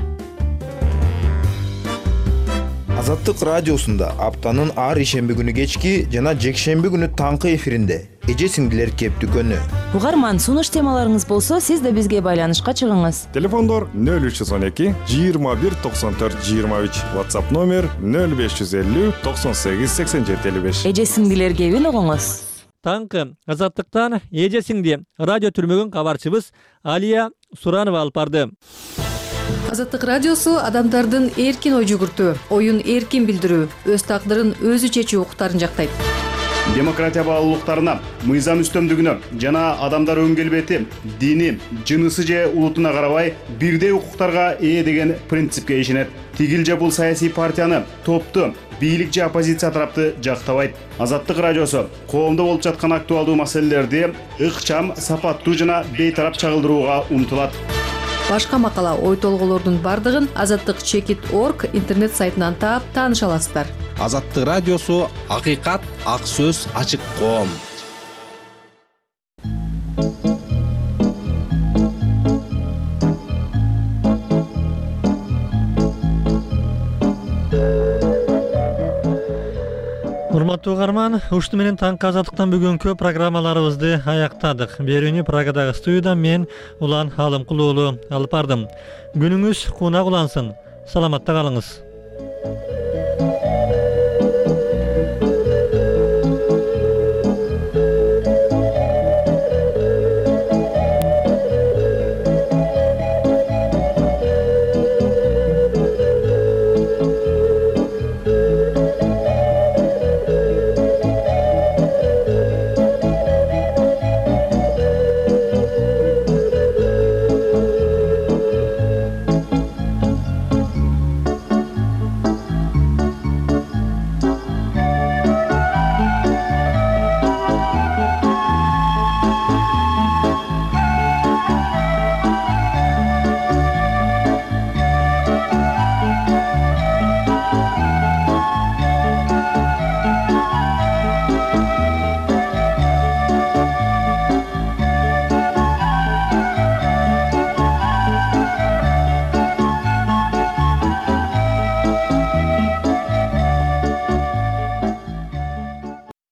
Азаттык радиосунда аптанын ар ишемби күнү кечки жана жекшемби күнү таңкы эфиринде эже сиңдилер кептүү күнү. Угарман, сунуш темаларыңыз болсо, сиз да бизге байланышка чыгыңыз. Телефондор нөл үч жүз он эки жыйырма бир токсон төрт жыйырма үч, WhatsApp номер нөл беш жүз элүү токсон сегиз сексен жети элүү беш. Эже сиңдилер кебин угуңуз. Таңкы Азаттыктан эже сиңди радио түрмөгүн кабарчыбыз Алия Суранова алып барды. Азаттык радиосу адамдардын эркин ой жүгүртүү, оюн эркин билдирүү, өз тагдырын өзү чечүү укуктарын жактайт. Демократия баалуулуктарына, мыйзам үстөмдүгүнө жана адамдар өн келбети, дини, жынысы же улутуна карабай бирдей укуктарга ээ деген принципке ишенет. Тигил же бул саясий партияны, топту, бийлик же оппозиция тарапты жактабайт. Азаттык радиосу коомдо болуп жаткан актуалдуу маселелерди ыкчам, сапаттуу жана бейтарап чагылдырууга умтулат. Башка макала, ой толголордун бардыгын азаттык чекит точка орг интернет сайтынан таап тааныша аласыздар. Азаттык радиосу акыйкат, ак сөз, ачык коом. Урматтуу угарман, ушуну менен таңкы азаттыктан бүгүнкү программаларыбызды аяктадык. Берүүнү Прагадагы студияда мен Улан Алымкул уулу алып бардым. Күнүңүз кунак улансын. Саламатта калыңыз.